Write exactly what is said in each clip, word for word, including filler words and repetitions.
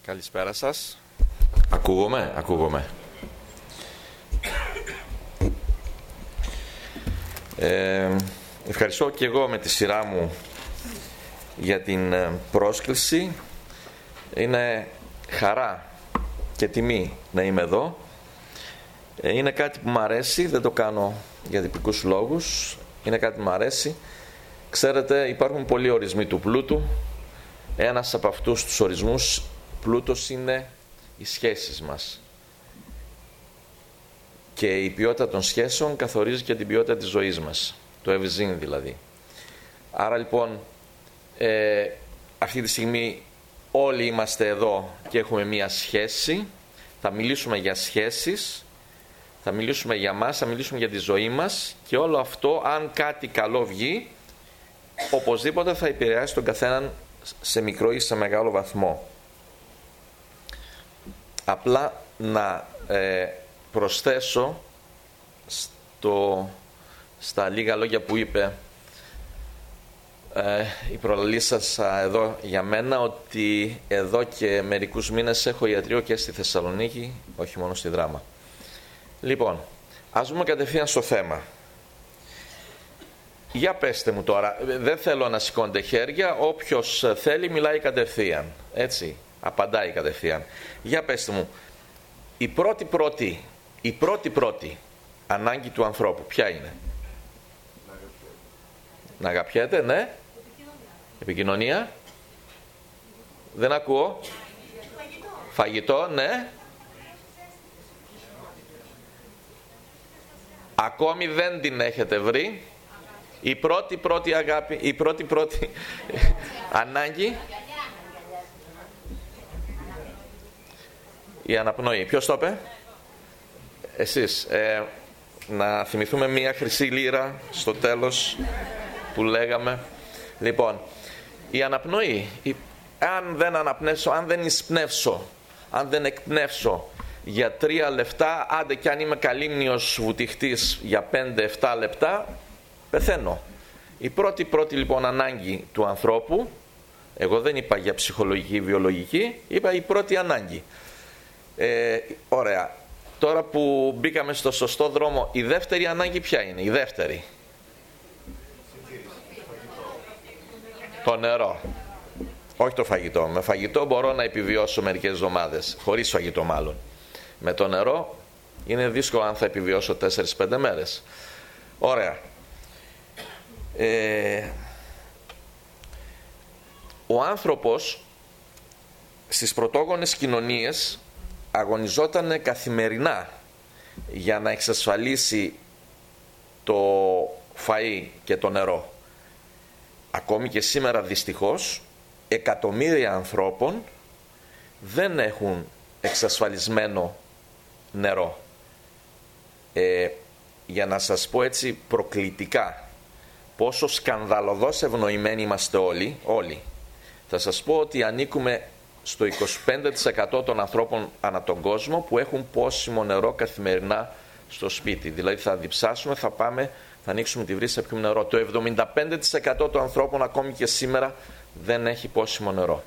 Καλησπέρα σας. Ακούγομαι, ακούγομαι. Ε, ευχαριστώ και εγώ με τη σειρά μου για την πρόσκληση. Είναι χαρά και τιμή να είμαι εδώ. Ε, είναι κάτι που μου αρέσει, δεν το κάνω για τυπικούς λόγους. Είναι κάτι που μου αρέσει. Ξέρετε, υπάρχουν πολλοί ορισμοί του πλούτου. Ένας από αυτούς τους ορισμούς πλούτος είναι οι σχέσεις μας. Και η ποιότητα των σχέσεων καθορίζει και την ποιότητα της ζωής μας. Το ευζήν δηλαδή. Άρα λοιπόν, ε, αυτή τη στιγμή όλοι είμαστε εδώ και έχουμε μία σχέση. Θα μιλήσουμε για σχέσεις, θα μιλήσουμε για μας, θα μιλήσουμε για τη ζωή μας και όλο αυτό, αν κάτι καλό βγει, οπωσδήποτε θα επηρεάσει τον καθέναν σε μικρό ή σε μεγάλο βαθμό. Απλά να ε, προσθέσω στο, στα λίγα λόγια που είπε ε, η προλαλήσασα εδώ για μένα, ότι εδώ και μερικούς μήνες έχω ιατρείο και στη Θεσσαλονίκη, όχι μόνο στη Δράμα. Λοιπόν, ας δούμε κατευθείαν στο θέμα. Για πέστε μου τώρα, δεν θέλω να σηκώνετε χέρια, όποιος θέλει μιλάει κατευθείαν, έτσι, απαντάει κατευθείαν. Για πέστε μου, η πρώτη πρώτη, η πρώτη πρώτη ανάγκη του ανθρώπου ποια είναι? Να αγαπιέται, ναι. Επικοινωνία. Επικοινωνία. Δεν ακούω. Φαγητό. Φαγητό, ναι. Ακόμη δεν την έχετε βρει. Η πρώτη πρώτη αγάπη, η πρώτη πρώτη ανάγκη. Η αναπνοή. Ποιος το είπε? Εσείς. Ε, να θυμηθούμε μία χρυσή λίρα στο τέλος που λέγαμε. Λοιπόν, η αναπνοή. Η, αν δεν αναπνεύσω, αν δεν εισπνεύσω, αν δεν εκπνεύσω για τρία λεπτά, άντε κι αν είμαι καλύμνιος βουτυχτής για πέντε εφτά λεπτά, πεθαίνω. Η πρώτη πρώτη λοιπόν ανάγκη του ανθρώπου, εγώ δεν είπα για ψυχολογική ή βιολογική, είπα η πρώτη ανάγκη. Ε, ωραία. Τώρα που μπήκαμε στο σωστό δρόμο, η δεύτερη ανάγκη ποια είναι? Η δεύτερη. Το νερό. Όχι το φαγητό. Με φαγητό μπορώ να επιβιώσω μερικές εβδομάδες. Χωρίς φαγητό μάλλον. Με το νερό είναι δύσκολο αν θα επιβιώσω τέσσερις πέντε μέρες. Ωραία. Ε, ο άνθρωπος στις πρωτόγονες κοινωνίες αγωνιζόταν καθημερινά για να εξασφαλίσει το φαΐ και το νερό. Ακόμη και σήμερα δυστυχώς εκατομμύρια ανθρώπων δεν έχουν εξασφαλισμένο νερό. Ε, για να σας πω έτσι προκλητικά πόσο σκανδαλωδώς ευνοημένοι είμαστε όλοι, όλοι, θα σας πω ότι ανήκουμε στο είκοσι πέντε τοις εκατό των ανθρώπων ανά τον κόσμο που έχουν πόσιμο νερό καθημερινά στο σπίτι. Δηλαδή θα διψάσουμε, θα πάμε, θα ανοίξουμε τη βρύση, θα πιούμε νερό. Το εβδομήντα πέντε τοις εκατό των ανθρώπων ακόμη και σήμερα δεν έχει πόσιμο νερό.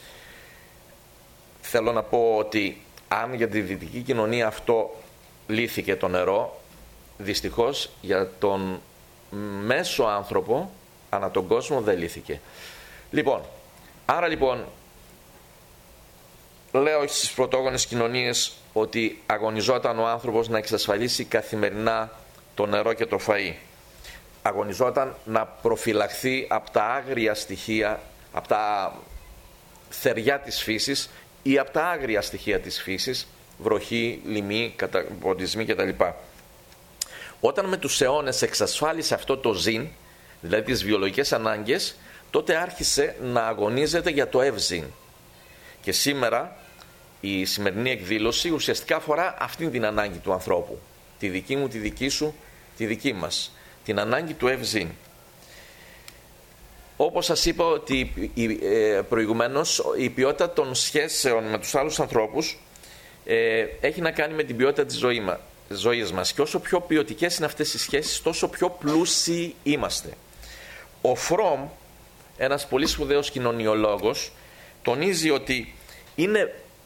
Θέλω να πω ότι αν για τη δυτική κοινωνία αυτό λύθηκε το νερό, δυστυχώς για τον μέσο άνθρωπο ανά τον κόσμο δεν λύθηκε. Λοιπόν, άρα λοιπόν λέω στις πρωτόγονες κοινωνίες ότι αγωνιζόταν ο άνθρωπος να εξασφαλίσει καθημερινά το νερό και το φαΐ. Αγωνιζόταν να προφυλαχθεί από τα άγρια στοιχεία, από τα θεριά της φύσης ή από τα άγρια στοιχεία της φύσης, βροχή, λοιμοί, καταποντισμοί κτλ. Όταν με τους αιώνες εξασφάλισε αυτό το ζήν, δηλαδή τις βιολογικές ανάγκες, τότε άρχισε να αγωνίζεται για το ευζήν. Και σήμερα η σημερινή εκδήλωση ουσιαστικά αφορά αυτήν την ανάγκη του ανθρώπου. Τη δική μου, τη δική σου, τη δική μας. Την ανάγκη του ευζήν. Όπως σας είπα ότι ε, προηγουμένως, η ποιότητα των σχέσεων με τους άλλους ανθρώπους ε, έχει να κάνει με την ποιότητα της ζωή μας. ζωής μας, και όσο πιο ποιοτικές είναι αυτές οι σχέσεις, τόσο πιο πλούσιοι είμαστε. Ο Φρόμ, ένας πολύ σπουδαίος κοινωνιολόγος, τονίζει ότι είναι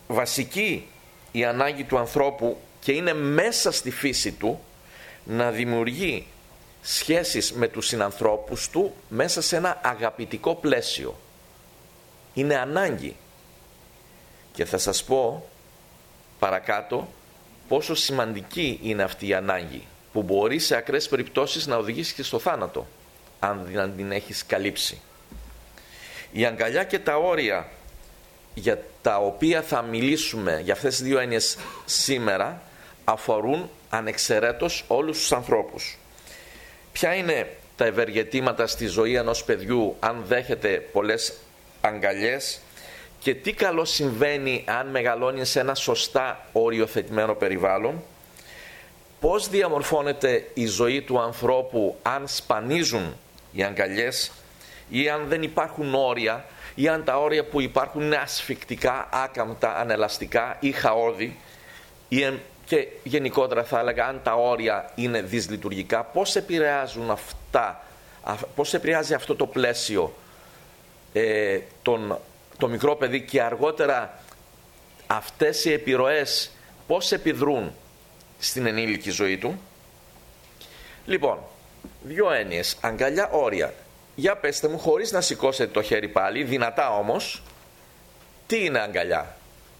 βασική η ανάγκη του ανθρώπου και είναι μέσα στη φύση του να δημιουργεί σχέσεις με τους συνανθρώπους του μέσα σε ένα αγαπητικό πλαίσιο. Είναι ανάγκη. Και θα σας πω παρακάτω πόσο σημαντική είναι αυτή η ανάγκη, που μπορεί σε ακραίες περιπτώσεις να οδηγήσει και στο θάνατο, αν δεν την έχεις καλύψει. Η αγκαλιά και τα όρια για τα οποία θα μιλήσουμε, για αυτές τις δύο έννοιες σήμερα, αφορούν ανεξαιρέτως όλους τους ανθρώπους. Ποια είναι τα ευεργετήματα στη ζωή ενός παιδιού αν δέχεται πολλές αγκαλιές και τι καλό συμβαίνει αν μεγαλώνει σε ένα σωστά οριοθετημένο περιβάλλον? Πώς διαμορφώνεται η ζωή του ανθρώπου αν σπανίζουν οι αγκαλιές ή αν δεν υπάρχουν όρια, ή αν τα όρια που υπάρχουν είναι ασφικτικά, άκαμπτα, ανελαστικά ή χαώδη, ή και γενικότερα θα έλεγα αν τα όρια είναι δυσλειτουργικά, πώς επηρεάζουν αυτά, πώς επηρεάζει αυτό το πλαίσιο ε, τον, το μικρό παιδί και αργότερα αυτές οι επιρροές πώς επιδρούν στην ενήλικη ζωή του. Λοιπόν, δύο έννοιες, αγκαλιά, όρια. Για πέστε μου, χωρίς να σηκώσετε το χέρι πάλι, δυνατά όμως, τι είναι αγκαλιά?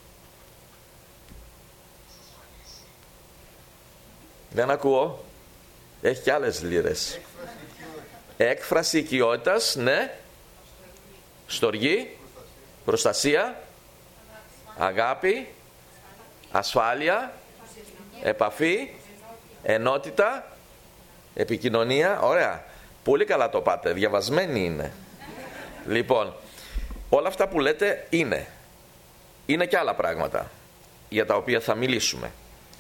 Δεν ακούω. Έχει και άλλες λίρες. Έκφραση οικειότητας, ναι. Στοργή, προστασία, αγάπη, ασφάλεια, επαφή, ενότητα, επικοινωνία. Ωραία. Πολύ καλά το πάτε. Διαβασμένοι είναι. Λοιπόν, όλα αυτά που λέτε είναι. Είναι και άλλα πράγματα για τα οποία θα μιλήσουμε.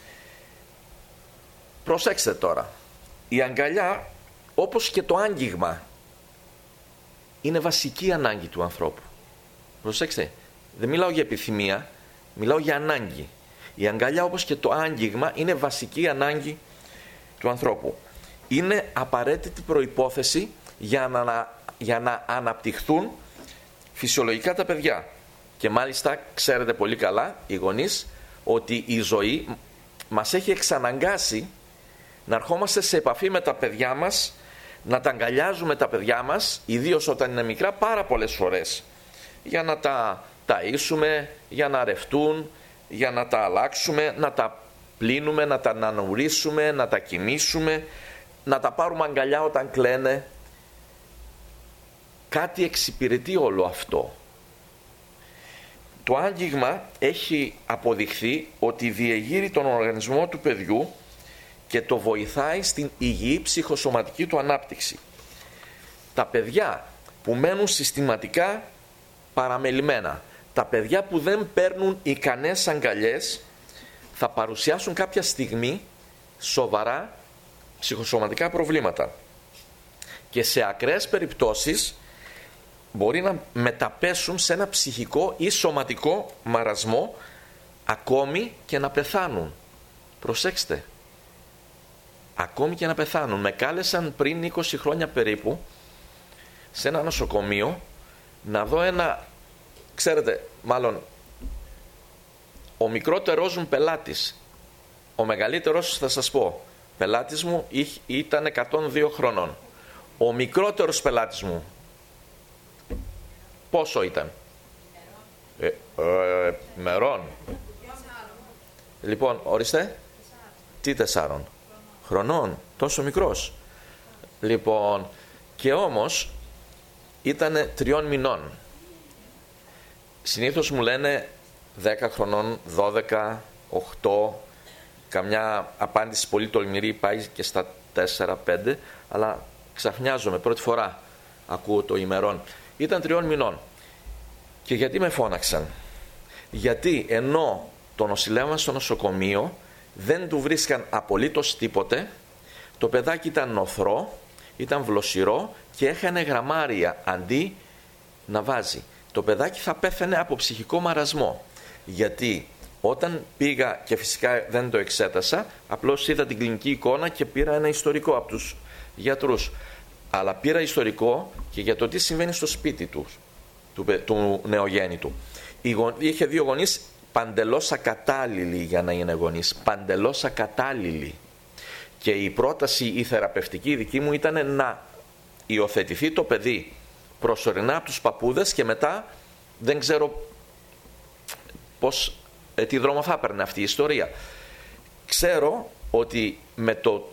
Προσέξτε τώρα. Η αγκαλιά, όπως και το άγγιγμα, είναι βασική ανάγκη του ανθρώπου. Προσέξτε. Δεν μιλάω για επιθυμία, μιλάω για ανάγκη. Η αγκαλιά, όπως και το άγγιγμα, είναι βασική ανάγκη του ανθρώπου. Είναι απαραίτητη προϋπόθεση για να, για να αναπτυχθούν φυσιολογικά τα παιδιά. Και μάλιστα ξέρετε πολύ καλά οι γονείς ότι η ζωή μας έχει εξαναγκάσει να ερχόμαστε σε επαφή με τα παιδιά μας, να τα αγκαλιάζουμε τα παιδιά μας, ιδίως όταν είναι μικρά, πάρα πολλές φορές, για να τα ταΐσουμε, για να ρευτούν, για να τα αλλάξουμε, να τα πλύνουμε, να τα ανανουρίσουμε, να τα κοιμήσουμε, να τα πάρουμε αγκαλιά όταν κλαίνε. Κάτι εξυπηρετεί όλο αυτό. Το άγγιγμα έχει αποδειχθεί ότι διεγείρει τον οργανισμό του παιδιού και το βοηθάει στην υγιή ψυχοσωματική του ανάπτυξη. Τα παιδιά που μένουν συστηματικά παραμελημένα, τα παιδιά που δεν παίρνουν ικανές αγκαλιές, θα παρουσιάσουν κάποια στιγμή σοβαρά ψυχοσωματικά προβλήματα. Και σε ακραίες περιπτώσεις μπορεί να μεταπέσουν σε ένα ψυχικό ή σωματικό μαρασμό, ακόμη και να πεθάνουν. Προσέξτε. Ακόμη και να πεθάνουν. Με κάλεσαν πριν είκοσι χρόνια περίπου σε ένα νοσοκομείο να δω ένα, ξέρετε, μάλλον ο μικρότερός μου πελάτης, ο μεγαλύτερος θα σας πω, πελάτης μου ήταν εκατόν δύο χρονών. Ο μικρότερος πελάτης μου πόσο ήταν? Ε, ε, μερών. Λοιπόν, ορίστε. Τι τεσσάρων χρονών, τόσο μικρός. Λοιπόν, και όμως ήταν τριών μηνών. Συνήθως μου λένε δέκα χρονών, δώδεκα, οκτώ, καμιά απάντηση πολύ τολμηρή πάει και στα τέσσερα πέντε, αλλά ξαφνιάζομαι, πρώτη φορά ακούω το ημερών. Ήταν τριών μηνών. Και γιατί με φώναξαν? Γιατί ενώ το νοσηλεύαν στο νοσοκομείο, δεν του βρίσκαν απολύτως τίποτε, το παιδάκι ήταν νοθρό, ήταν βλοσιρό και έχανε γραμμάρια αντί να βάζει. Το παιδάκι θα πέθαινε από ψυχικό μαρασμό. Γιατί όταν πήγα και φυσικά δεν το εξέτασα, απλώς είδα την κλινική εικόνα και πήρα ένα ιστορικό από τους γιατρούς. Αλλά πήρα ιστορικό και για το τι συμβαίνει στο σπίτι του, του, του νεογέννητου. Είχε δύο γονείς παντελώς ακατάλληλοι για να είναι γονείς, παντελώς ακατάλληλοι. Και η πρόταση η θεραπευτική δική μου ήταν να υιοθετηθεί το παιδί προσωρινά από τους παππούδες και μετά δεν ξέρω πώς, ε, τι δρόμο θα έπαιρνε αυτή η ιστορία. Ξέρω ότι με το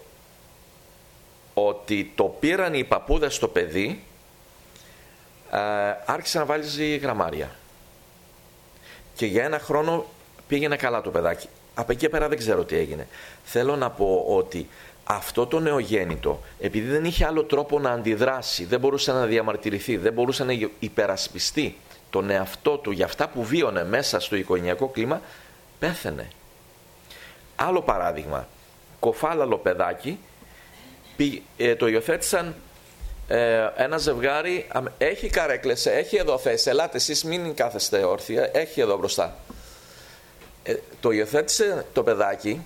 ότι το πήραν οι παππούδες στο παιδί, ε, άρχισε να βάζει γραμμάρια. Και για ένα χρόνο πήγαινε καλά το παιδάκι. Από εκεί πέρα δεν ξέρω τι έγινε. Θέλω να πω ότι αυτό το νεογέννητο, επειδή δεν είχε άλλο τρόπο να αντιδράσει, δεν μπορούσε να διαμαρτυρηθεί, δεν μπορούσε να υπερασπιστεί τον εαυτό του για αυτά που βίωνε μέσα στο οικογενειακό κλίμα, πέθαινε. Άλλο παράδειγμα, κοφάλαλο παιδάκι, το υιοθέτησαν ε, ένα ζευγάρι, έχει καρέκλες, έχει εδώ θέση, ελάτε εσείς μην κάθεστε όρθια, έχει εδώ μπροστά. Ε, το υιοθέτησε το παιδάκι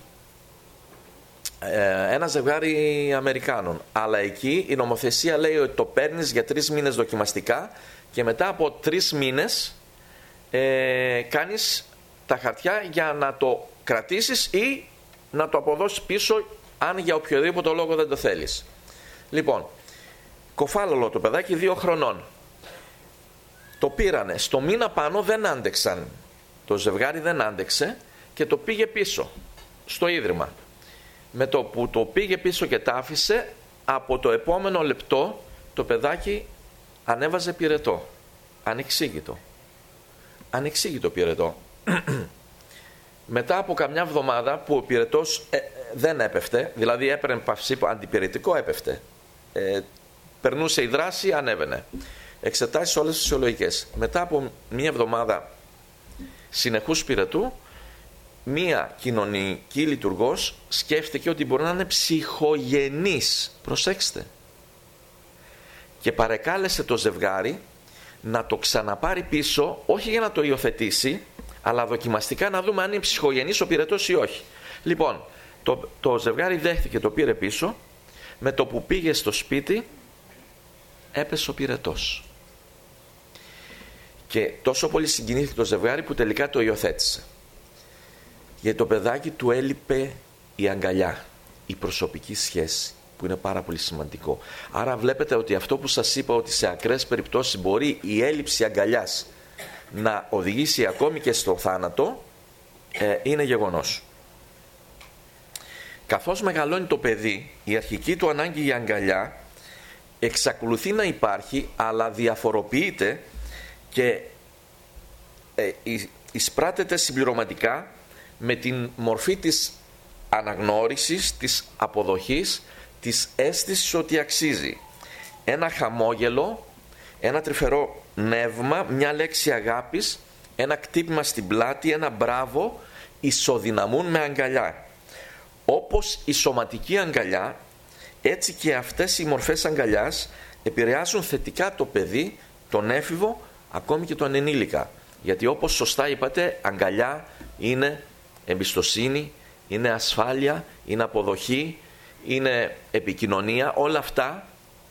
ε, ένα ζευγάρι Αμερικάνων, αλλά εκεί η νομοθεσία λέει ότι το παίρνεις για τρεις μήνες δοκιμαστικά και μετά από τρεις μήνες ε, κάνεις τα χαρτιά για να το κρατήσεις ή να το αποδώσεις πίσω αν για οποιοδήποτε λόγο δεν το θέλεις. Λοιπόν, κοφάλαλο το παιδάκι, δύο χρονών. Το πήρανε, στο μήνα πάνω δεν άντεξαν. Το ζευγάρι δεν άντεξε και το πήγε πίσω στο ίδρυμα. Με το που το πήγε πίσω και τα άφησε, από το επόμενο λεπτό το παιδάκι ανέβαζε πυρετό. Ανεξήγητο. Ανεξήγητο πυρετό. Μετά από καμιά εβδομάδα που ο πυρετός ε, δεν έπεφτε, δηλαδή έπαιρνε παυσί αντιπυρετικό, έπεφτε. Ε, περνούσε η δράση, ανέβαινε. Εξετάσεις όλες τις φυσιολογικές. Μετά από μία εβδομάδα συνεχούς πυρετού, μία κοινωνική λειτουργός σκέφτηκε ότι μπορεί να είναι ψυχογενής. Προσέξτε. Και παρεκάλεσε το ζευγάρι να το ξαναπάρει πίσω, όχι για να το υιοθετήσει, αλλά δοκιμαστικά να δούμε αν είναι ψυχογενής ο πυρετός ή όχι. Λοιπόν, το, το ζευγάρι δέχτηκε, το πήρε πίσω, με το που πήγε στο σπίτι έπεσε ο πυρετός. Και τόσο πολύ συγκινήθηκε το ζευγάρι που τελικά το υιοθέτησε. Γιατί το παιδάκι του έλειπε η αγκαλιά, η προσωπική σχέση, που είναι πάρα πολύ σημαντικό. Άρα βλέπετε ότι αυτό που σας είπα, ότι σε ακραίες περιπτώσεις μπορεί η έλλειψη αγκαλιάς να οδηγήσει ακόμη και στο θάνατο, ε, είναι γεγονός. Καθώς μεγαλώνει το παιδί, η αρχική του ανάγκη για αγκαλιά εξακολουθεί να υπάρχει, αλλά διαφοροποιείται και ε, εισπράττεται συμπληρωματικά με την μορφή της αναγνώρισης, της αποδοχής, της αίσθησης ότι αξίζει. Ένα χαμόγελο, ένα τρυφερό νεύμα, μια λέξη αγάπης, ένα κτύπημα στην πλάτη, ένα μπράβο, ισοδυναμούν με αγκαλιά. Όπως η σωματική αγκαλιά, έτσι και αυτές οι μορφές αγκαλιάς επηρεάζουν θετικά το παιδί, τον έφηβο, ακόμη και τον ενήλικα. Γιατί όπως σωστά είπατε, αγκαλιά είναι εμπιστοσύνη, είναι ασφάλεια, είναι αποδοχή, είναι επικοινωνία, όλα αυτά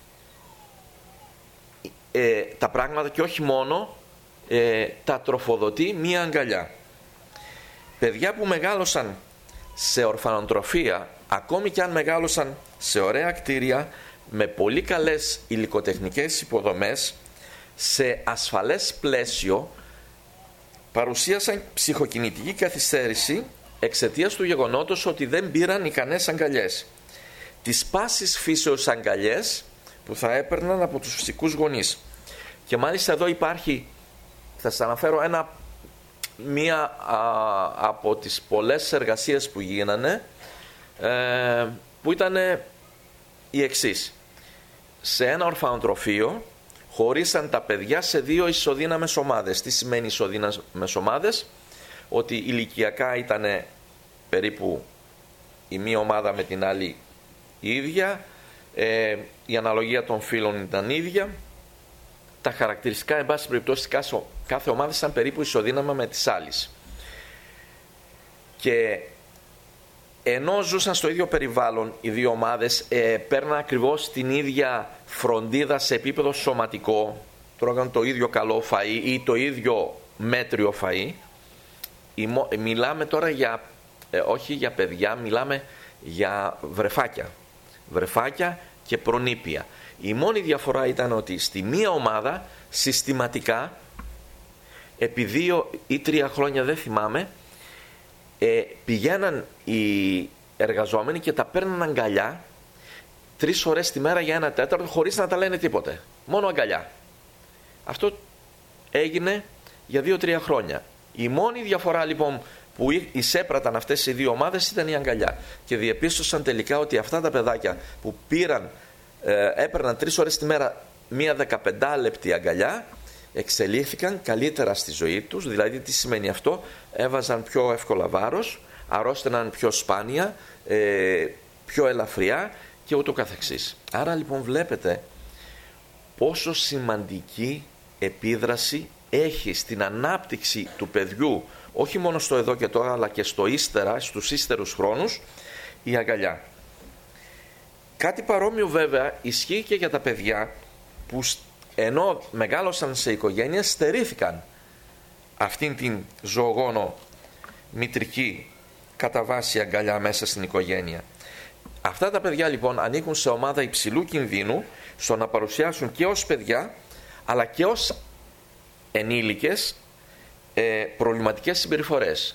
ε, τα πράγματα, και όχι μόνο ε, τα τροφοδοτεί μία αγκαλιά. Παιδιά που μεγάλωσαν σε ορφανοτροφία, ακόμη και αν μεγάλωσαν σε ωραία κτίρια, με πολύ καλές υλικοτεχνικές υποδομές, σε ασφαλές πλαίσιο, παρουσίασαν ψυχοκινητική καθυστέρηση εξαιτίας του γεγονότος ότι δεν πήραν ικανές αγκαλιές. Τις πάσης φύσεως αγκαλιές που θα έπαιρναν από τους φυσικούς γονείς. Και μάλιστα εδώ υπάρχει, θα σας αναφέρω ένα, μία α, από τις πολλές εργασίες που γίνανε, ε, που ήταν η εξής. Σε ένα ορφανοτροφείο χωρίσαν τα παιδιά σε δύο ισοδύναμες ομάδες. Τι σημαίνει ισοδύναμες ομάδες? Ότι ηλικιακά ήταν περίπου η μία ομάδα με την άλλη η ίδια, ε, η αναλογία των φύλων ήταν ίδια, τα χαρακτηριστικά εν πάση περιπτώσει κάθε, κάθε ομάδα ήταν περίπου ισοδύναμα με τις άλλες. Και ενώ ζούσαν στο ίδιο περιβάλλον οι δύο ομάδες, ε, παίρναν ακριβώς την ίδια φροντίδα σε επίπεδο σωματικό, τρώγαν το ίδιο καλό φαΐ ή το ίδιο μέτριο φαΐ, μιλάμε τώρα για, ε, όχι για παιδιά, μιλάμε για βρεφάκια. Βρεφάκια και προνήπια. Η μόνη διαφορά ήταν ότι στη μία ομάδα συστηματικά, επί δύο ή τρία χρόνια δεν θυμάμαι, ε, πηγαίναν οι εργαζόμενοι και τα παίρναν αγκαλιά τρεις ώρες τη μέρα για ένα τέταρτο, χωρίς να τα λένε τίποτε. Μόνο αγκαλιά. Αυτό έγινε για δύο τρία χρόνια. Η μόνη διαφορά λοιπόν που εισέπραταν αυτές οι δύο ομάδες ήταν η αγκαλιά. Και διεπίστωσαν τελικά ότι αυτά τα παιδάκια που πήραν, ε, έπαιρναν τρεις ώρες τη μέρα μία δεκαπεντάλεπτη αγκαλιά, εξελίχθηκαν καλύτερα στη ζωή τους. Δηλαδή τι σημαίνει αυτό? Έβαζαν πιο εύκολα βάρος, αρρώστεναν πιο σπάνια, ε, πιο ελαφριά και ούτω καθεξής. Άρα λοιπόν βλέπετε πόσο σημαντική επίδραση έχει στην ανάπτυξη του παιδιού, όχι μόνο στο εδώ και τώρα, αλλά και στο ύστερα, στους ύστερους χρόνους, η αγκαλιά. Κάτι παρόμοιο βέβαια ισχύει και για τα παιδιά που ενώ μεγάλωσαν σε οικογένειες, στερήθηκαν αυτήν την ζωογόνο μητρική κατά βάση αγκαλιά μέσα στην οικογένεια. Αυτά τα παιδιά λοιπόν ανήκουν σε ομάδα υψηλού κινδύνου στο να παρουσιάσουν και ως παιδιά αλλά και ως ενήλικες ε, προβληματικές συμπεριφορές.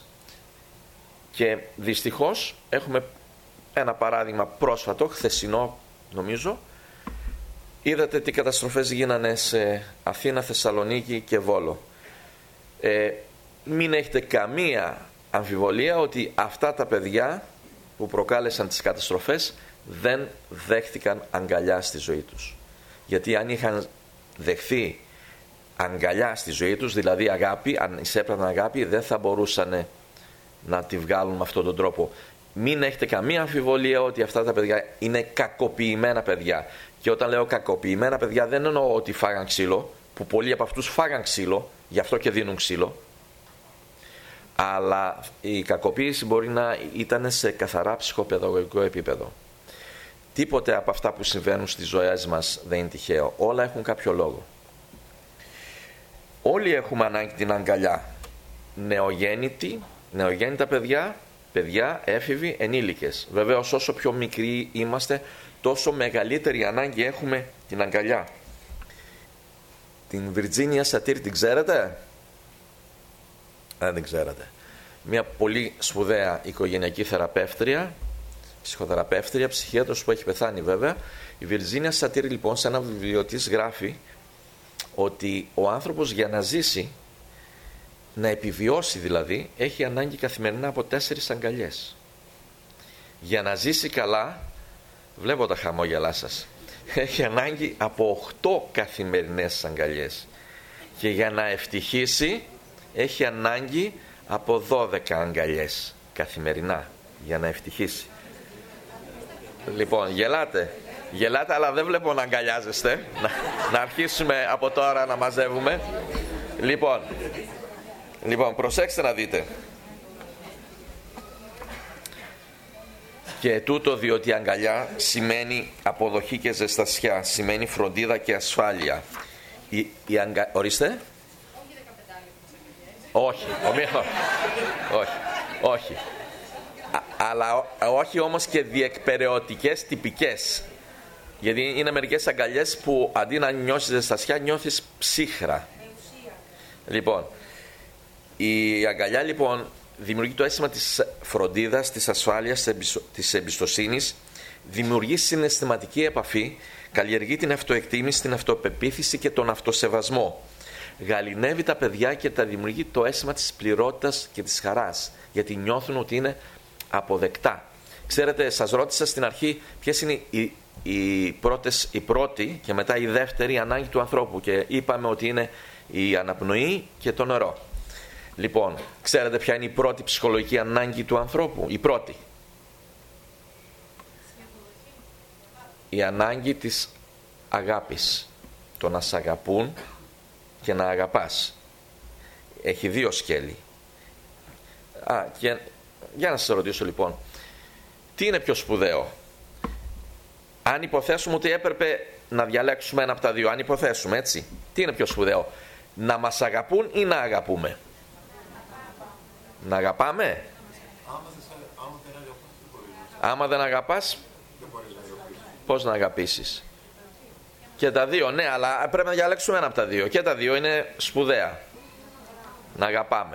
Και δυστυχώς έχουμε ένα παράδειγμα πρόσφατο, χθεσινό νομίζω. Είδατε τι καταστροφές γίνανε σε Αθήνα, Θεσσαλονίκη και Βόλο. Ε, μην έχετε καμία αμφιβολία ότι αυτά τα παιδιά που προκάλεσαν τις καταστροφές δεν δέχτηκαν αγκαλιά στη ζωή τους. Γιατί αν είχαν δεχθεί αγκαλιά στη ζωή τους, δηλαδή αγάπη, αν εισέπραταν αγάπη, δεν θα μπορούσαν να τη βγάλουν με αυτόν τον τρόπο. Μην έχετε καμία αμφιβολία ότι αυτά τα παιδιά είναι κακοποιημένα παιδιά. Και όταν λέω κακοποιημένα παιδιά δεν εννοώ ότι φάγαν ξύλο, που πολλοί από αυτούς φάγαν ξύλο, γι' αυτό και δίνουν ξύλο. Αλλά η κακοποίηση μπορεί να ήταν σε καθαρά ψυχοπαιδαγωγικό επίπεδο. Τίποτε από αυτά που συμβαίνουν στις ζωές μας δεν είναι τυχαίο. Όλα έχουν κάποιο λόγο. Όλοι έχουμε ανάγκη την αγκαλιά. Νεογέννητοι, νεογέννητα παιδιά, παιδιά, έφηβοι, ενήλικες. Βεβαίως όσο πιο μικροί είμαστε, τόσο μεγαλύτερη ανάγκη έχουμε την αγκαλιά. Την Βιρτζίνια Σατήρ την ξέρετε? Αν δεν ξέρετε. Μια πολύ σπουδαία οικογενειακή θεραπεύτρια, ψυχοθεραπεύτρια, ψυχίατρος που έχει πεθάνει βέβαια. Η Βιρτζίνια Σατήρ λοιπόν σε ένα βιβλίο της γράφει ότι ο άνθρωπος για να ζήσει, να επιβιώσει δηλαδή, έχει ανάγκη καθημερινά από τέσσερις αγκαλιές. Για να ζήσει καλά, βλέπω τα χαμόγελά σας, έχει ανάγκη από οκτώ καθημερινές αγκαλιές. Και για να ευτυχήσει έχει ανάγκη από δώδεκα αγκαλιές καθημερινά για να ευτυχήσει. Λοιπόν, γελάτε. Γελάτε, αλλά δεν βλέπω να αγκαλιάζεστε. Να, να αρχίσουμε από τώρα να μαζεύουμε. Λοιπόν, λοιπόν, προσέξτε να δείτε. Και τούτο διότι η αγκαλιά σημαίνει αποδοχή και ζεστασιά, σημαίνει φροντίδα και ασφάλεια. Η, η αγκα... Ορίστε. Όχι, όχι, όχι. Α, αλλά όχι όμως και διεκπεραιωτικές τυπικές. Γιατί είναι μερικές αγκαλιές που αντί να νιώσεις ζεστασιά νιώθεις ψύχρα. Λοιπόν, η αγκαλιά λοιπόν δημιουργεί το αίσθημα της φροντίδας, της ασφάλειας, της εμπιστοσύνης, δημιουργεί συναισθηματική επαφή, καλλιεργεί την αυτοεκτίμηση, την αυτοπεποίθηση και τον αυτοσεβασμό. Γαληνεύει τα παιδιά και τα δημιουργεί το αίσθημα της πληρότητας και της χαράς, γιατί νιώθουν ότι είναι αποδεκτά. Ξέρετε, σας ρώτησα στην αρχή ποιες είναι οι, οι, πρώτες, η πρώτη και μετά η δεύτερη ανάγκη του ανθρώπου και είπαμε ότι είναι η αναπνοή και το νερό. Λοιπόν, ξέρετε ποια είναι η πρώτη ψυχολογική ανάγκη του ανθρώπου? Η πρώτη. Η ανάγκη της αγάπης. Το να σ' αγαπούν και να αγαπάς. Έχει δύο σκέλη. Α, και, για να σας ρωτήσω λοιπόν, τι είναι πιο σπουδαίο? Αν υποθέσουμε ότι έπρεπε να διαλέξουμε ένα από τα δύο, αν υποθέσουμε έτσι, τι είναι πιο σπουδαίο? Να μας αγαπούν ή να αγαπούμε? Να αγαπάμε. Άμα δεν αγαπάς, πώς να αγαπήσεις? Και τα δύο, ναι, αλλά πρέπει να διαλέξουμε ένα από τα δύο. Και τα δύο είναι σπουδαία. Να αγαπάμε.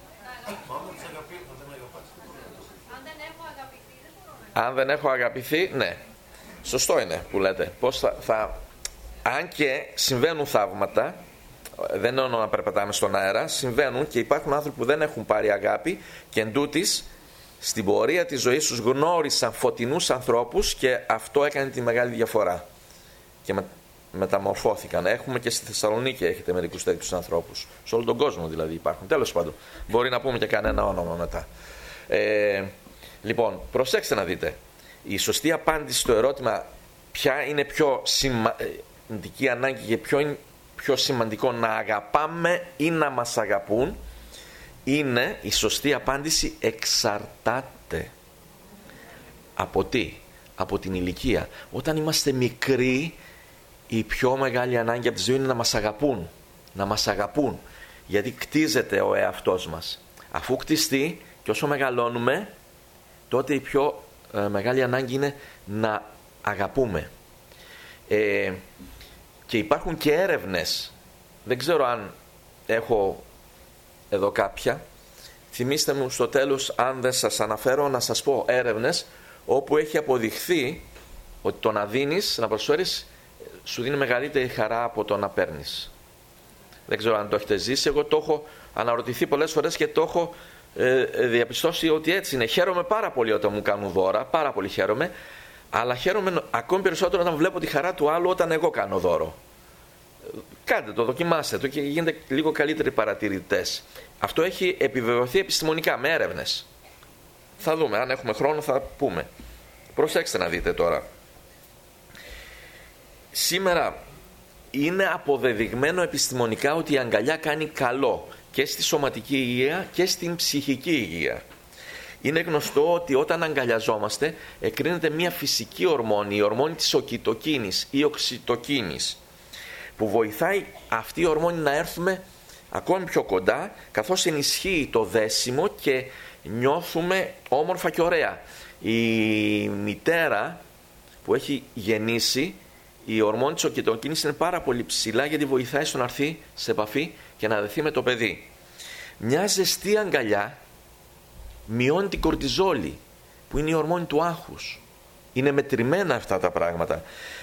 Αν δεν έχω αγαπηθεί, ναι. Σωστό είναι που λέτε. Πώς θα, θα... Αν και συμβαίνουν θαύματα, δεν εννοώ να περπατάμε στον αέρα, συμβαίνουν και υπάρχουν άνθρωποι που δεν έχουν πάρει αγάπη και εντούτοις στην πορεία της ζωής τους γνώρισαν φωτεινούς ανθρώπους και αυτό έκανε τη μεγάλη διαφορά. Και με, μεταμορφώθηκαν. Έχουμε και στη Θεσσαλονίκη, έχετε μερικούς τέτοιους ανθρώπους. Σε όλο τον κόσμο δηλαδή υπάρχουν. Τέλος πάντων, μπορεί να πούμε και κανένα όνομα μετά. Ε, λοιπόν, προσέξτε να δείτε. Η σωστή απάντηση στο ερώτημα ποια είναι πιο σημαντική ανάγκη και ποιο είναι πιο σημαντικό να αγαπάμε ή να μας αγαπούν, είναι η σωστή απάντηση εξαρτάται. Από τι? Από την ηλικία. Όταν είμαστε μικροί, η πιο μεγάλη ανάγκη από τη ζωή είναι να μας αγαπούν. Να μας αγαπούν. Γιατί κτίζεται ο εαυτός μας. Αφού κτιστεί και όσο μεγαλώνουμε, τότε η πιο ε, μεγάλη ανάγκη είναι να αγαπούμε. Ε, και υπάρχουν και έρευνες. Δεν ξέρω αν έχω εδώ κάποια. Θυμήστε μου στο τέλος, αν δεν σας αναφέρω, να σας πω έρευνες όπου έχει αποδειχθεί ότι το να δίνεις, να προσφέρεις, σου δίνει μεγαλύτερη χαρά από το να παίρνεις. Δεν ξέρω αν το έχετε ζήσει. Εγώ το έχω αναρωτηθεί πολλές φορές και το έχω ε, διαπιστώσει ότι έτσι είναι. Χαίρομαι πάρα πολύ όταν μου κάνουν δώρα, πάρα πολύ χαίρομαι, αλλά χαίρομαι ακόμη περισσότερο όταν βλέπω τη χαρά του άλλου όταν εγώ κάνω δώρο. Κάντε το, δοκιμάστε το και γίνετε λίγο καλύτεροι παρατηρητές. Αυτό έχει επιβεβαιωθεί επιστημονικά με έρευνες. Θα δούμε, αν έχουμε χρόνο θα πούμε. Προσέξτε να δείτε τώρα. Σήμερα είναι αποδεδειγμένο επιστημονικά ότι η αγκαλιά κάνει καλό και στη σωματική υγεία και στην ψυχική υγεία. Είναι γνωστό ότι όταν αγκαλιαζόμαστε εκρίνεται μια φυσική ορμόνη, η ορμόνη της οκιτοκίνης ή οξυτοκίνης, που βοηθάει αυτή η ορμόνη να έρθουμε ακόμη πιο κοντά, καθώς ενισχύει το δέσιμο και νιώθουμε όμορφα και ωραία. Η μητέρα που έχει γεννήσει, η ορμόνη της οκιτοκίνης είναι πάρα πολύ ψηλά, γιατί βοηθάει στο να έρθει σε επαφή και να δεθεί με το παιδί. Μια ζεστή αγκαλιά μειώνει την κορτιζόλη, που είναι η ορμόνη του άγχους. Είναι μετρημένα αυτά τα πράγματα.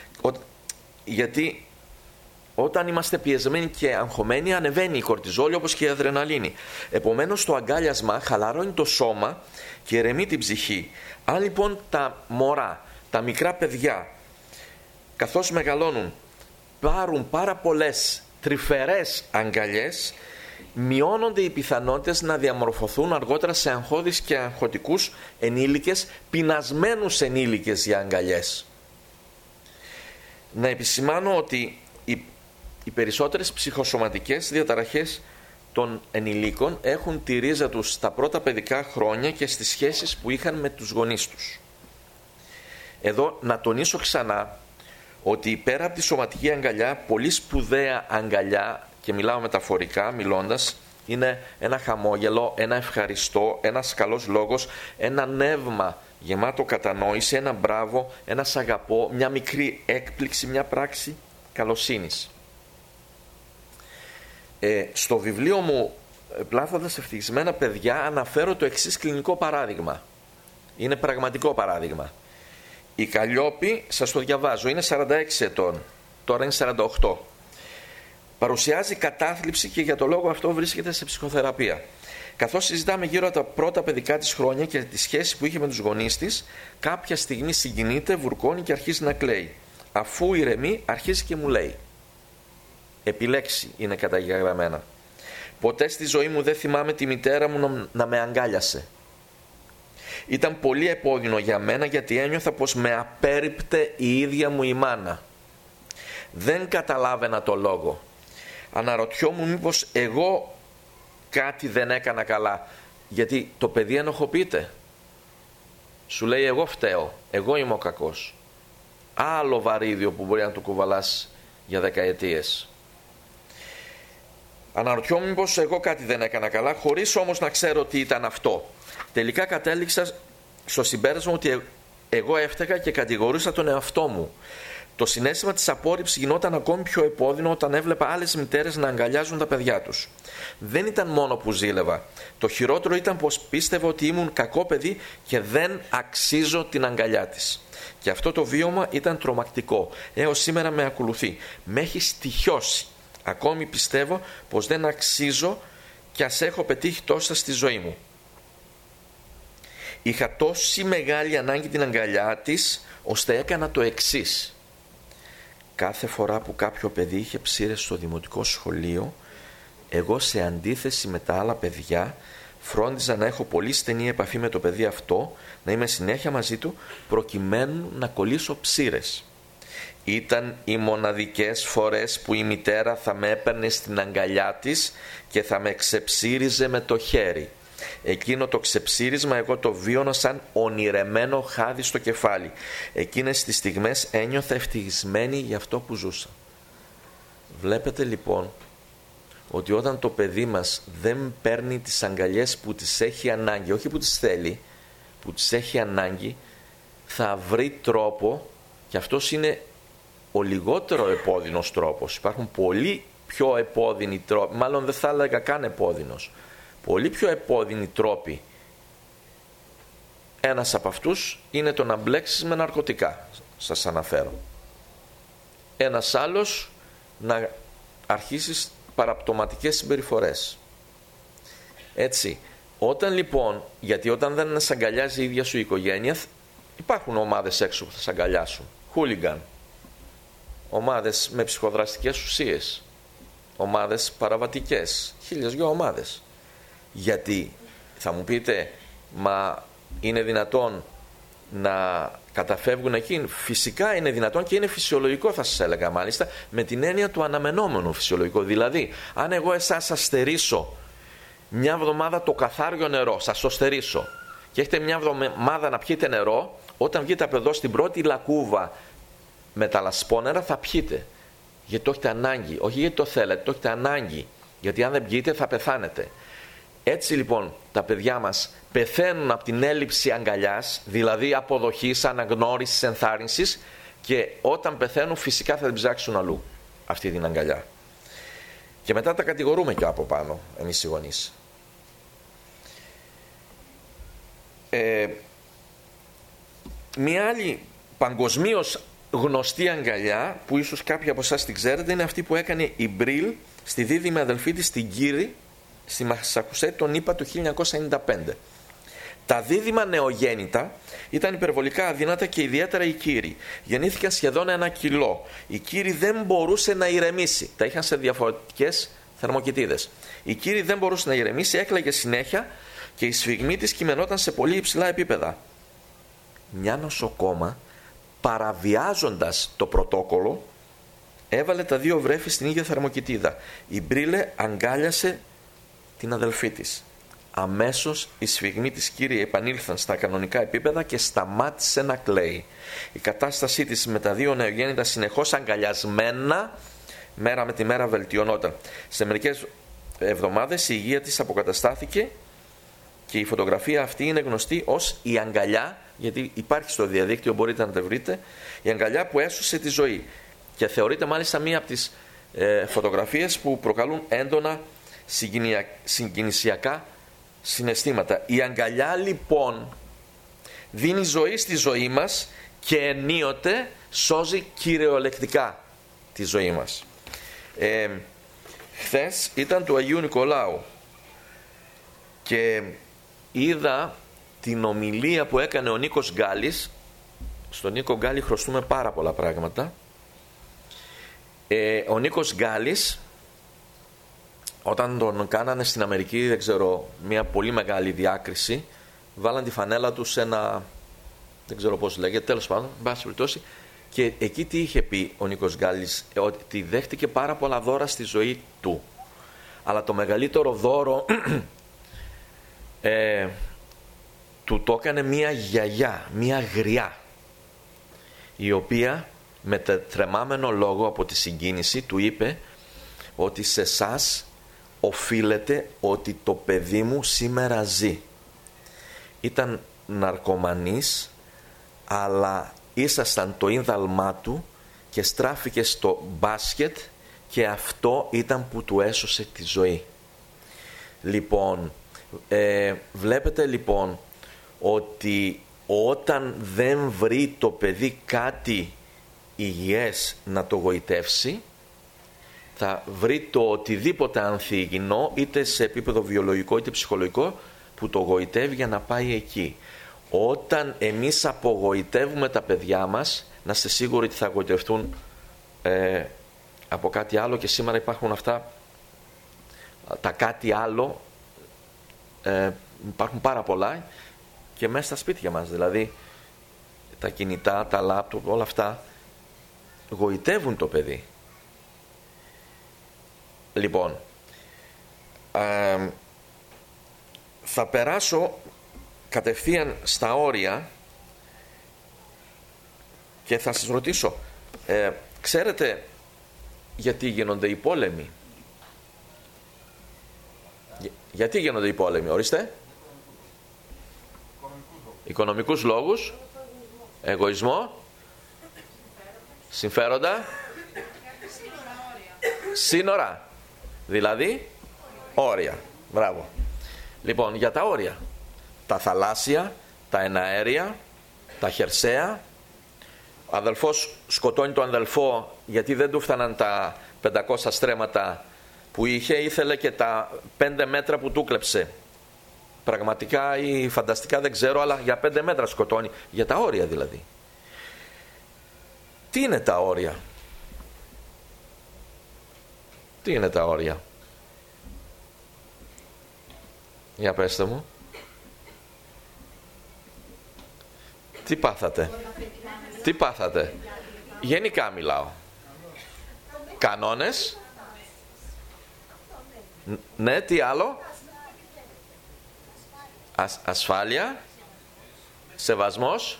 Γιατί όταν είμαστε πιεσμένοι και αγχωμένοι, ανεβαίνει η κορτιζόλη όπως και η αδρεναλίνη. Επομένως το αγκάλιασμα χαλαρώνει το σώμα και ηρεμεί την ψυχή. Αν λοιπόν τα μωρά, τα μικρά παιδιά, καθώς μεγαλώνουν, πάρουν πάρα πολλές τρυφερές αγκαλιές, μειώνονται οι πιθανότητες να διαμορφωθούν αργότερα σε αγχώδεις και αγχωτικούς ενήλικες, πεινασμένους ενήλικες για αγκαλιές. Να επισημάνω ότι οι, οι περισσότερες ψυχοσωματικές διαταραχές των ενηλίκων έχουν τη ρίζα τους στα πρώτα παιδικά χρόνια και στις σχέσεις που είχαν με τους γονείς τους. Εδώ να τονίσω ξανά ότι πέρα από τη σωματική αγκαλιά, πολύ σπουδαία αγκαλιά, και μιλάω μεταφορικά μιλώντας, είναι ένα χαμόγελο, ένα ευχαριστώ, ένας καλός λόγος, ένα νεύμα γεμάτο κατανόηση, ένα μπράβο, ένα σ' αγαπώ, μια μικρή έκπληξη, μια πράξη καλοσύνης. Ε, στο βιβλίο μου «Πλάθοντας ευτυχισμένα παιδιά» αναφέρω το εξής κλινικό παράδειγμα. Είναι πραγματικό παράδειγμα. Η Καλλιόπη, σας το διαβάζω, είναι σαράντα έξι ετών, τώρα είναι σαράντα οκτώ. Παρουσιάζει κατάθλιψη και για το λόγο αυτό βρίσκεται σε ψυχοθεραπεία. Καθώς συζητάμε γύρω από τα πρώτα παιδικά της χρόνια και τη σχέση που είχε με τους γονείς της, κάποια στιγμή συγκινείται, βουρκώνει και αρχίζει να κλαίει. Αφού ηρεμεί, αρχίζει και μου λέει. Επιλέξει είναι καταγεγραμμένα. Ποτέ στη ζωή μου δεν θυμάμαι τη μητέρα μου να με αγκάλιασε. Ήταν πολύ επώδυνο για μένα, γιατί ένιωθα πως με απέρριπτε η ίδια μου η μάνα. Δεν καταλάβαινα το λόγο. Αναρωτιόμουν μήπως εγώ κάτι δεν έκανα καλά, γιατί το παιδί ενοχοποιείται. Σου λέει εγώ φταίω, εγώ είμαι ο κακός. Άλλο βαρύδιο που μπορεί να το κουβαλάς για δεκαετίες. Αναρωτιόμουν μήπως εγώ κάτι δεν έκανα καλά, χωρίς όμως να ξέρω τι ήταν αυτό. Τελικά κατέληξα στο συμπέρασμα ότι εγώ έφταιγα και κατηγορούσα τον εαυτό μου. Το συναίσθημα της απόρριψης γινόταν ακόμη πιο επώδυνο όταν έβλεπα άλλες μητέρες να αγκαλιάζουν τα παιδιά τους. Δεν ήταν μόνο που ζήλευα. Το χειρότερο ήταν πως πίστευα ότι ήμουν κακό παιδί και δεν αξίζω την αγκαλιά της. Και αυτό το βίωμα ήταν τρομακτικό. Έως σήμερα με ακολουθεί. Με έχει στοιχιώσει. Ακόμη πιστεύω πως δεν αξίζω και ας έχω πετύχει τόσα στη ζωή μου. Είχα τόση μεγάλη ανάγκη την αγκαλιά της, ώστε έκανα το εξής. Κάθε φορά που κάποιο παιδί είχε ψήρες στο δημοτικό σχολείο, εγώ σε αντίθεση με τα άλλα παιδιά φρόντιζα να έχω πολύ στενή επαφή με το παιδί αυτό, να είμαι συνέχεια μαζί του, προκειμένου να κολλήσω ψήρες. Ήταν οι μοναδικές φορές που η μητέρα θα με έπαιρνε στην αγκαλιά της και θα με ξεψύριζε με το χέρι. Εκείνο το ξεψύρισμα εγώ το βίωνα σαν ονειρεμένο χάδι στο κεφάλι. Εκείνες τις στιγμές ένιωθα ευτυχισμένη για αυτό που ζούσα. Βλέπετε λοιπόν ότι όταν το παιδί μας δεν παίρνει τις αγκαλιές που τις έχει ανάγκη, όχι που τις θέλει, που τις έχει ανάγκη, θα βρει τρόπο, και αυτός είναι ο λιγότερο επώδυνος τρόπος. Υπάρχουν πολύ πιο επώδυνοι τρόποι, μάλλον δεν θα έλεγα καν επώδυνος, πολύ πιο επώδυνοι τρόποι. Ένας από αυτούς είναι το να μπλέξεις με ναρκωτικά, σας αναφέρω. Ένας άλλος να αρχίσεις παραπτωματικές συμπεριφορές. Έτσι, όταν λοιπόν, γιατί όταν δεν σε αγκαλιάζει η ίδια σου η οικογένεια, υπάρχουν ομάδες έξω που θα σε αγκαλιάσουν. Χούλιγκαν, ομάδες με ψυχοδραστικές ουσίες, ομάδες παραβατικές, χίλιες δυο ομάδες. Γιατί θα μου πείτε, μα είναι δυνατόν να καταφεύγουν εκεί? Φυσικά είναι δυνατόν και είναι φυσιολογικό, θα σας έλεγα μάλιστα, με την έννοια του αναμενόμενου φυσιολογικό. Δηλαδή, αν εγώ εσάς σας στερήσω μια εβδομάδα το καθάριο νερό, σας το στερήσω, και έχετε μια εβδομάδα να πιείτε νερό, όταν βγείτε από εδώ στην πρώτη λακκούβα με τα λασπόνερα θα πιείτε. Γιατί το έχετε ανάγκη, όχι γιατί το θέλετε, το έχετε ανάγκη. Γιατί αν δεν πιείτε θα πεθάνετε. Έτσι λοιπόν τα παιδιά μας πεθαίνουν από την έλλειψη αγκαλιάς, δηλαδή αποδοχής, αναγνώρισης, ενθάρρυνσης, και όταν πεθαίνουν φυσικά θα την ψάξουν αλλού αυτή την αγκαλιά. Και μετά τα κατηγορούμε και από πάνω εμείς οι γονείς. Ε, μια άλλη παγκοσμίως γνωστή αγκαλιά, που ίσως κάποιοι από εσάς την ξέρετε, είναι αυτή που έκανε η Μπριλ στη δίδυμη αδελφή της, την Κίρη, στη Μασαχουσέτη, τον είπα, το χίλια εννιακόσια ενενήντα πέντε. Τα δίδυμα νεογέννητα ήταν υπερβολικά αδύνατα και ιδιαίτερα η Κίρη. Γεννήθηκαν σχεδόν ένα κιλό. Η Κίρη δεν μπορούσε να ηρεμήσει. Τα είχαν σε διαφορετικές θερμοκοιτίδες. Η Κίρη δεν μπορούσε να ηρεμήσει, έκλαιγε συνέχεια και η σφυγμή της κειμενόταν σε πολύ υψηλά επίπεδα. Μια νοσοκόμα, παραβιάζοντας το πρωτόκολλο, έβαλε τα δύο βρέφη στην ίδια θερμοκοιτίδα. Η Μπρίλε αγκάλιασε την αδελφή της. Αμέσως οι σφυγμοί της Κίρη επανήλθαν στα κανονικά επίπεδα και σταμάτησε να κλαίει. Η κατάστασή της με τα δύο νεογέννητα συνεχώς αγκαλιασμένα μέρα με τη μέρα βελτιωνόταν. Σε μερικές εβδομάδες η υγεία της αποκαταστάθηκε και η φωτογραφία αυτή είναι γνωστή ως η αγκαλιά, γιατί υπάρχει στο διαδίκτυο, μπορείτε να τα βρείτε, η αγκαλιά που έσωσε τη ζωή. Και θεωρείται μάλιστα μία από τις ε, φωτογραφίες που προκαλούν έντονα συγκινησιακά συναισθήματα. Η αγκαλιά λοιπόν δίνει ζωή στη ζωή μας και ενίοτε σώζει κυριολεκτικά τη ζωή μας. Ε, χθες ήταν του Αγίου Νικολάου και είδα την ομιλία που έκανε ο Νίκος Γκάλης. Στον Νίκο Γκάλη χρωστούμε πάρα πολλά πράγματα. Ε, ο Νίκος Γκάλης, όταν τον κάνανε στην Αμερική, δεν ξέρω, μια πολύ μεγάλη διάκριση, βάλαν τη φανέλα του σε ένα, δεν ξέρω πώς λέγεται, τέλος πάντων, μπας περιπτώσει, και εκεί τι είχε πει ο Νίκος Γκάλης? Ότι δέχτηκε πάρα πολλά δώρα στη ζωή του, αλλά το μεγαλύτερο δώρο ε, του το έκανε μια γιαγιά, μια γριά, η οποία με τρεμάμενο λόγο από τη συγκίνηση του είπε ότι σε εσάς οφείλεται ότι το παιδί μου σήμερα ζει. Ήταν ναρκωμανής, αλλά ήσασταν το ίνδαλμά του και στράφηκε στο μπάσκετ και αυτό ήταν που του έσωσε τη ζωή. Λοιπόν, ε, βλέπετε λοιπόν ότι όταν δεν βρει το παιδί κάτι υγιές να το γοητεύσει, θα βρει το οτιδήποτε ανθυγιεινό, είτε σε επίπεδο βιολογικό είτε ψυχολογικό, που το γοητεύει για να πάει εκεί. Όταν εμείς απογοητεύουμε τα παιδιά μας, να είστε σίγουροι ότι θα γοητευτούν ε, από κάτι άλλο, και σήμερα υπάρχουν αυτά τα κάτι άλλο, ε, υπάρχουν πάρα πολλά και μέσα στα σπίτια μας, δηλαδή τα κινητά, τα λάπτοπ, όλα αυτά γοητεύουν το παιδί. Λοιπόν, ε, θα περάσω κατευθείαν στα όρια και θα σας ρωτήσω, ε, ξέρετε γιατί γίνονται οι πόλεμοι? Για, γιατί γίνονται οι πόλεμοι, ορίστε? Οικονομικούς λόγους, εγωισμό, συμφέροντα, σύνορα, δηλαδή όρια. Μπράβο. Λοιπόν, για τα όρια, τα θαλάσσια, τα εναέρια, τα χερσαία. Ο αδελφός σκοτώνει τον αδελφό γιατί δεν του φτάναν τα πεντακόσια στρέμματα που είχε, ήθελε και τα πέντε μέτρα που του κλέψε. Πραγματικά ή φανταστικά δεν ξέρω, αλλά για πέντε μέτρα σκοτώνει, για τα όρια δηλαδή. Τι είναι τα όρια? Τι είναι τα όρια? Για πέστε μου. Τι πάθατε? Τι πάθατε? Γενικά μιλάω. Κανόνες. Ναι, τι άλλο? Ασ, ασφάλεια. Σεβασμός.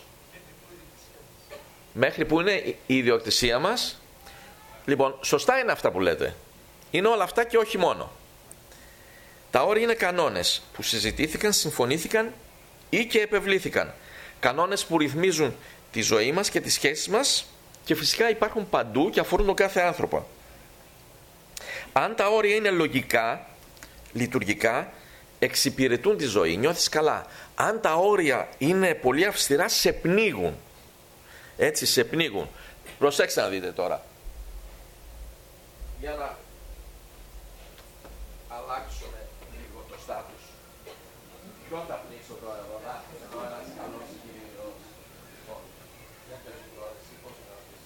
Μέχρι που είναι η ιδιοκτησία μας. Λοιπόν, σωστά είναι αυτά που λέτε. Είναι όλα αυτά και όχι μόνο. Τα όρια είναι κανόνες που συζητήθηκαν, συμφωνήθηκαν ή και επευλήθηκαν. Κανόνες που ρυθμίζουν τη ζωή μας και τις σχέσεις μας και φυσικά υπάρχουν παντού και αφορούν τον κάθε άνθρωπο. Αν τα όρια είναι λογικά, λειτουργικά, εξυπηρετούν τη ζωή, νιώθεις καλά. Αν τα όρια είναι πολύ αυστηρά, σε πνίγουν. Έτσι, σε πνίγουν. Προσέξτε να δείτε τώρα. Για να αλλάξουμε λίγο το στάτους. Ποιον θα πνίξω τώρα εδώ, να εδώ ένας καλός κύριος. Για πες μου τώρα, εσύ πώς θα πεις?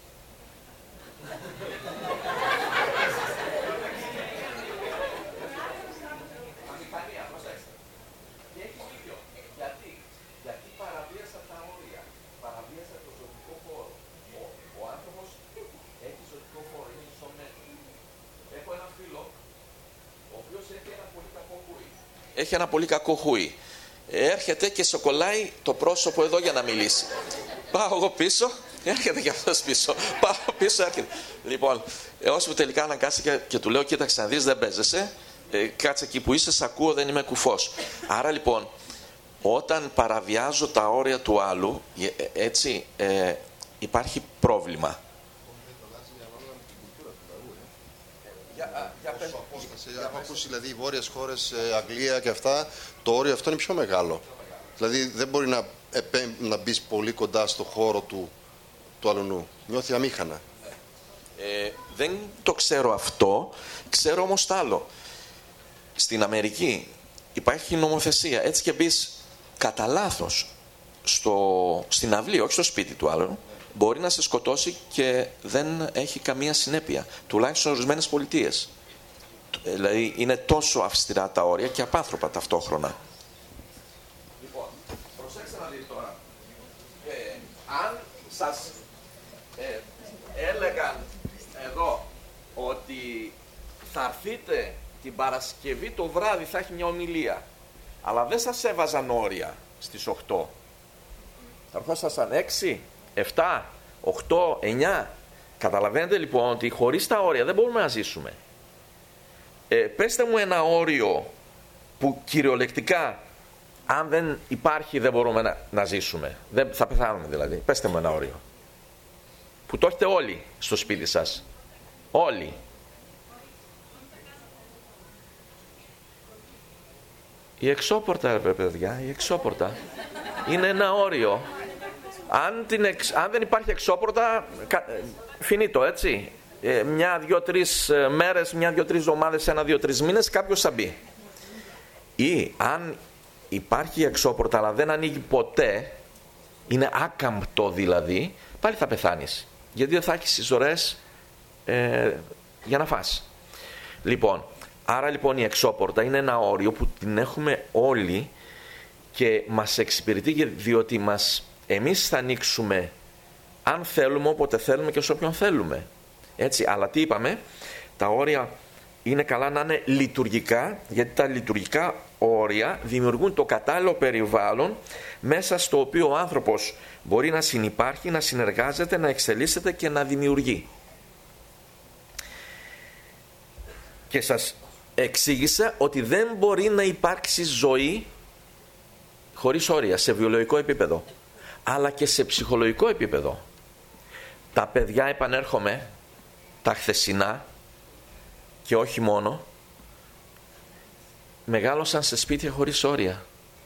Αμηχανία, προσέξτε. Και έχει δίκιο. Γιατί? Γιατί παραβίασα τα όρια. Παραβίασα το ζωτικό χώρο. Ο, ο άνθρωπος έχει ζωτικό χώρο, είναι ισομένο. Έχω ένα φίλο, ο οποίος έχει ένα πολύ κακό χούι. Έχει ένα πολύ κακό χούι. Έρχεται και σοκολάει το πρόσωπο εδώ για να μιλήσει. Πάω εγώ πίσω, έρχεται και αυτός πίσω. Πάω πίσω, έρχεται. Λοιπόν, ώσπου τελικά αναγκάστηκε και, και του λέω: κοίταξε να δεις, δεν παίζεσαι. Ε, κάτσε εκεί που είσαι, σ' ακούω, δεν είμαι κουφός. Άρα λοιπόν, όταν παραβιάζω τα όρια του άλλου, έτσι, ε, υπάρχει πρόβλημα. Για, για πες, έχω ακούσει δηλαδή οι βόρειες χώρες, Αγγλία και αυτά, το όριο αυτό είναι πιο μεγάλο. Δηλαδή δεν μπορεί να, επέ, να μπεις πολύ κοντά στο χώρο του, του αλουνού. Νιώθει αμήχανα. Ε, δεν το ξέρω αυτό, ξέρω όμως τ' άλλο. Στην Αμερική υπάρχει νομοθεσία. Έτσι και μπεις κατά λάθος στην αυλή, όχι στο σπίτι του άλλου, μπορεί να σε σκοτώσει και δεν έχει καμία συνέπεια. Τουλάχιστον ορισμένες πολιτείες. Δηλαδή είναι τόσο αυστηρά τα όρια και απάνθρωπα ταυτόχρονα. Λοιπόν, προσέξτε να δείτε τώρα. Ε, αν σας ε, έλεγαν εδώ ότι θα έρθείτε την Παρασκευή το βράδυ, θα έχει μια ομιλία, αλλά δεν σας έβαζαν όρια στις οκτώ, θα ερχόσασταν έξι, επτά, οκτώ, εννιά. Καταλαβαίνετε λοιπόν ότι χωρίς τα όρια δεν μπορούμε να ζήσουμε. Ε, πέστε μου ένα όριο που κυριολεκτικά, αν δεν υπάρχει, δεν μπορούμε να, να ζήσουμε. Δεν, θα πεθάνουμε δηλαδή. Πέστε μου ένα όριο. Που το έχετε όλοι στο σπίτι σας. Όλοι. Η εξώπορτα, ρε παιδιά, η εξώπορτα είναι ένα όριο. Αν, την εξ, αν δεν υπάρχει εξώπορτα, φινίτο, έτσι. Ε, μια, δύο, τρεις μέρες, μια, δύο, τρεις εβδομάδες, ένα, δύο, τρεις μήνες, κάποιος θα μπει. Ή αν υπάρχει εξώπορτα, αλλά δεν ανοίγει ποτέ, είναι άκαμπτο δηλαδή, πάλι θα πεθάνεις. Γιατί δεν θα έχεις τις ώρες ε, για να φας. Λοιπόν, άρα λοιπόν η εξώπορτα είναι ένα όριο που την έχουμε όλοι και μας εξυπηρετεί, διότι μας, εμείς θα ανοίξουμε αν θέλουμε, όποτε θέλουμε και σε όποιον θέλουμε. Έτσι, αλλά τι είπαμε, τα όρια είναι καλά να είναι λειτουργικά, γιατί τα λειτουργικά όρια δημιουργούν το κατάλληλο περιβάλλον μέσα στο οποίο ο άνθρωπος μπορεί να συνυπάρχει, να συνεργάζεται, να εξελίσσεται και να δημιουργεί. Και σας εξήγησα ότι δεν μπορεί να υπάρξει ζωή χωρίς όρια σε βιολογικό επίπεδο, αλλά και σε ψυχολογικό επίπεδο. Τα παιδιά, επανέρχομαι, τα χθεσινά και όχι μόνο, μεγάλωσαν σε σπίτια χωρίς όρια.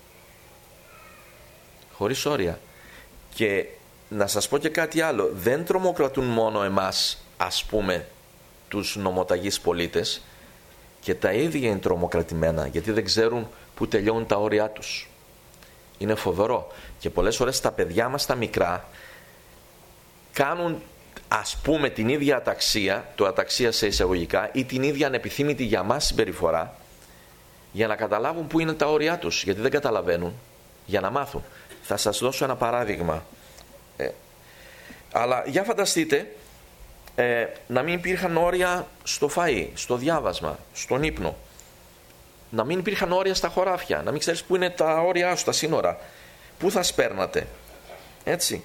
Χωρίς όρια. Και να σας πω και κάτι άλλο, δεν τρομοκρατούν μόνο εμάς, ας πούμε, τους νομοταγείς πολίτες, και τα ίδια είναι τρομοκρατημένα, γιατί δεν ξέρουν που τελειώνουν τα όρια τους. Είναι φοβερό. Και πολλές φορές τα παιδιά μας τα μικρά κάνουν, ας πούμε, την ίδια αταξία, το αταξία σε εισαγωγικά, ή την ίδια ανεπιθύμητη για μας συμπεριφορά, για να καταλάβουν πού είναι τα όρια τους, γιατί δεν καταλαβαίνουν, για να μάθουν. Θα σας δώσω ένα παράδειγμα. Ε, αλλά για φανταστείτε ε, να μην υπήρχαν όρια στο φαΐ, στο διάβασμα, στον ύπνο. Να μην υπήρχαν όρια στα χωράφια, να μην ξέρεις πού είναι τα όρια σου, τα σύνορα. Πού θα σπέρνατε. Έτσι.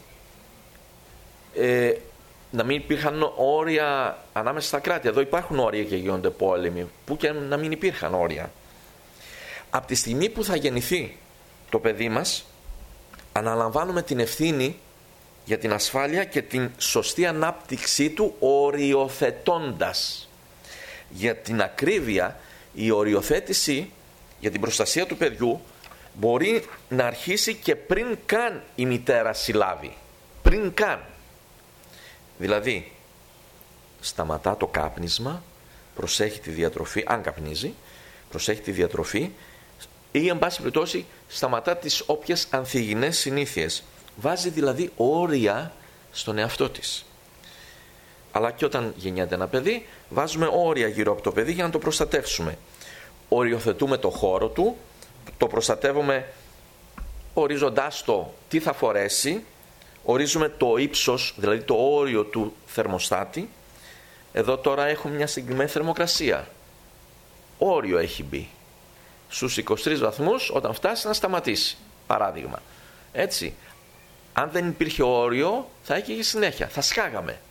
Ε, να μην υπήρχαν όρια ανάμεσα στα κράτη. Εδώ υπάρχουν όρια και γίνονται πόλεμοι. Πού και να μην υπήρχαν όρια. Από τη στιγμή που θα γεννηθεί το παιδί μας, αναλαμβάνουμε την ευθύνη για την ασφάλεια και την σωστή ανάπτυξή του, οριοθετώντας. Για την ακρίβεια, η οριοθέτηση για την προστασία του παιδιού μπορεί να αρχίσει και πριν καν η μητέρα συλλάβει. Πριν καν. Δηλαδή, σταματά το κάπνισμα, προσέχει τη διατροφή, αν καπνίζει, προσέχει τη διατροφή, ή εν πάση περιπτώσει σταματά τις όποιες ανθυγιεινές συνήθειες. Βάζει δηλαδή όρια στον εαυτό της. Αλλά και όταν γεννιέται ένα παιδί, βάζουμε όρια γύρω από το παιδί για να το προστατεύσουμε. Οριοθετούμε το χώρο του, το προστατεύουμε ορίζοντάς το τι θα φορέσει, ορίζουμε το ύψος, δηλαδή το όριο του θερμοστάτη. Εδώ τώρα έχουμε μια συγκεκριμένη θερμοκρασία. Όριο έχει μπει. Στους είκοσι τρεις βαθμούς, όταν φτάσει, να σταματήσει. Παράδειγμα. Έτσι. Αν δεν υπήρχε όριο, θα έκαιγε συνέχεια. Θα σκάγαμε.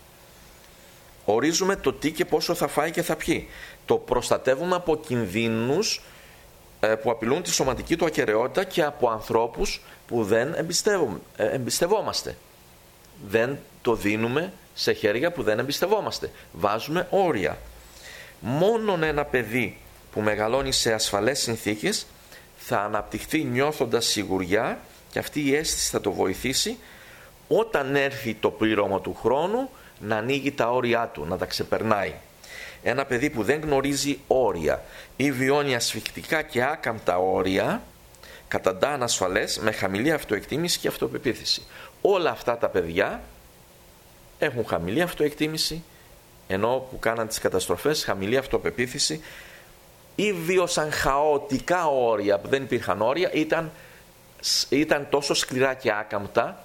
Ορίζουμε το τι και πόσο θα φάει και θα πιει. Το προστατεύουμε από κινδύνους που απειλούν τη σωματική του ακεραιότητα και από ανθρώπους που δεν εμπιστευόμαστε. Δεν το δίνουμε σε χέρια που δεν εμπιστευόμαστε. Βάζουμε όρια. Μόνον ένα παιδί που μεγαλώνει σε ασφαλές συνθήκες θα αναπτυχθεί νιώθοντας σιγουριά, και αυτή η αίσθηση θα το βοηθήσει όταν έρθει το πλήρωμα του χρόνου να ανοίγει τα όρια του, να τα ξεπερνάει. Ένα παιδί που δεν γνωρίζει όρια ή βιώνει ασφικτικά και άκαμπτα όρια καταντά ανασφαλές, με χαμηλή αυτοεκτίμηση και αυτοπεποίθηση. Όλα αυτά τα παιδιά έχουν χαμηλή αυτοεκτίμηση, ενώ που κάναν τις καταστροφές χαμηλή αυτοπεποίθηση, ή βίωσαν χαοτικά όρια που δεν υπήρχαν όρια, ήταν, ήταν τόσο σκληρά και άκαμπτα,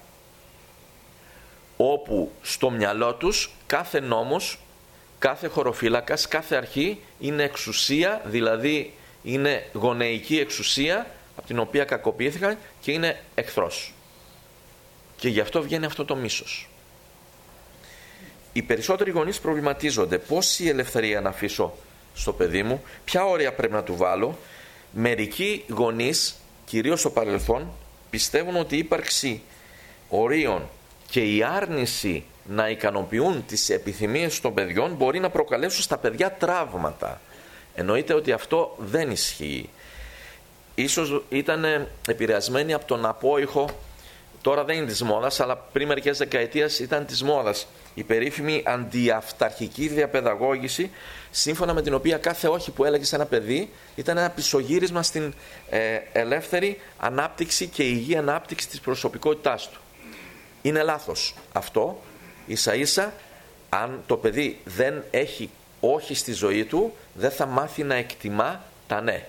όπου στο μυαλό τους κάθε νόμος, κάθε χωροφύλακας, κάθε αρχή είναι εξουσία, δηλαδή είναι γονεϊκή εξουσία από την οποία κακοποιήθηκαν και είναι εχθρός. Και γι' αυτό βγαίνει αυτό το μίσος. Οι περισσότεροι γονείς προβληματίζονται πώς η ελευθερία να αφήσω στο παιδί μου, ποια όρια πρέπει να του βάλω. Μερικοί γονείς, κυρίως στο παρελθόν, πιστεύουν ότι η ύπαρξη ορίων και η άρνηση να ικανοποιούν τις επιθυμίες των παιδιών μπορεί να προκαλέσουν στα παιδιά τραύματα. Εννοείται ότι αυτό δεν ισχύει. Ίσως ήταν επηρεασμένοι από τον απόϊχο, τώρα δεν είναι της μόδας, αλλά πριν μερικές δεκαετίες ήταν της μόδας. Η περίφημη αντιαυταρχική διαπαιδαγώγηση, σύμφωνα με την οποία κάθε όχι που έλεγε σε ένα παιδί ήταν ένα πισωγύρισμα στην ε, ελεύθερη ανάπτυξη και υγιή ανάπτυξη της προσωπικότητάς του. Είναι λάθος αυτό. Ίσα ίσα, αν το παιδί δεν έχει όχι στη ζωή του, δεν θα μάθει να εκτιμά τα ναι.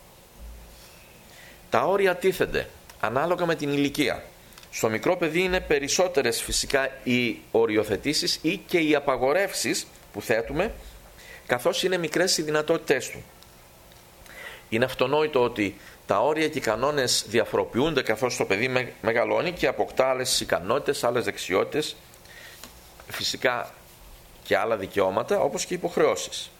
Τα όρια τίθενται ανάλογα με την ηλικία. Στο μικρό παιδί είναι περισσότερες φυσικά οι οριοθετήσεις ή και οι απαγορεύσεις που θέτουμε, καθώς είναι μικρές οι δυνατότητές του. Είναι αυτονόητο ότι τα όρια και οι κανόνες διαφοροποιούνται καθώς το παιδί μεγαλώνει και αποκτά άλλες ικανότητες, άλλες δεξιότητες, φυσικά και άλλα δικαιώματα, όπως και υποχρεώσεις.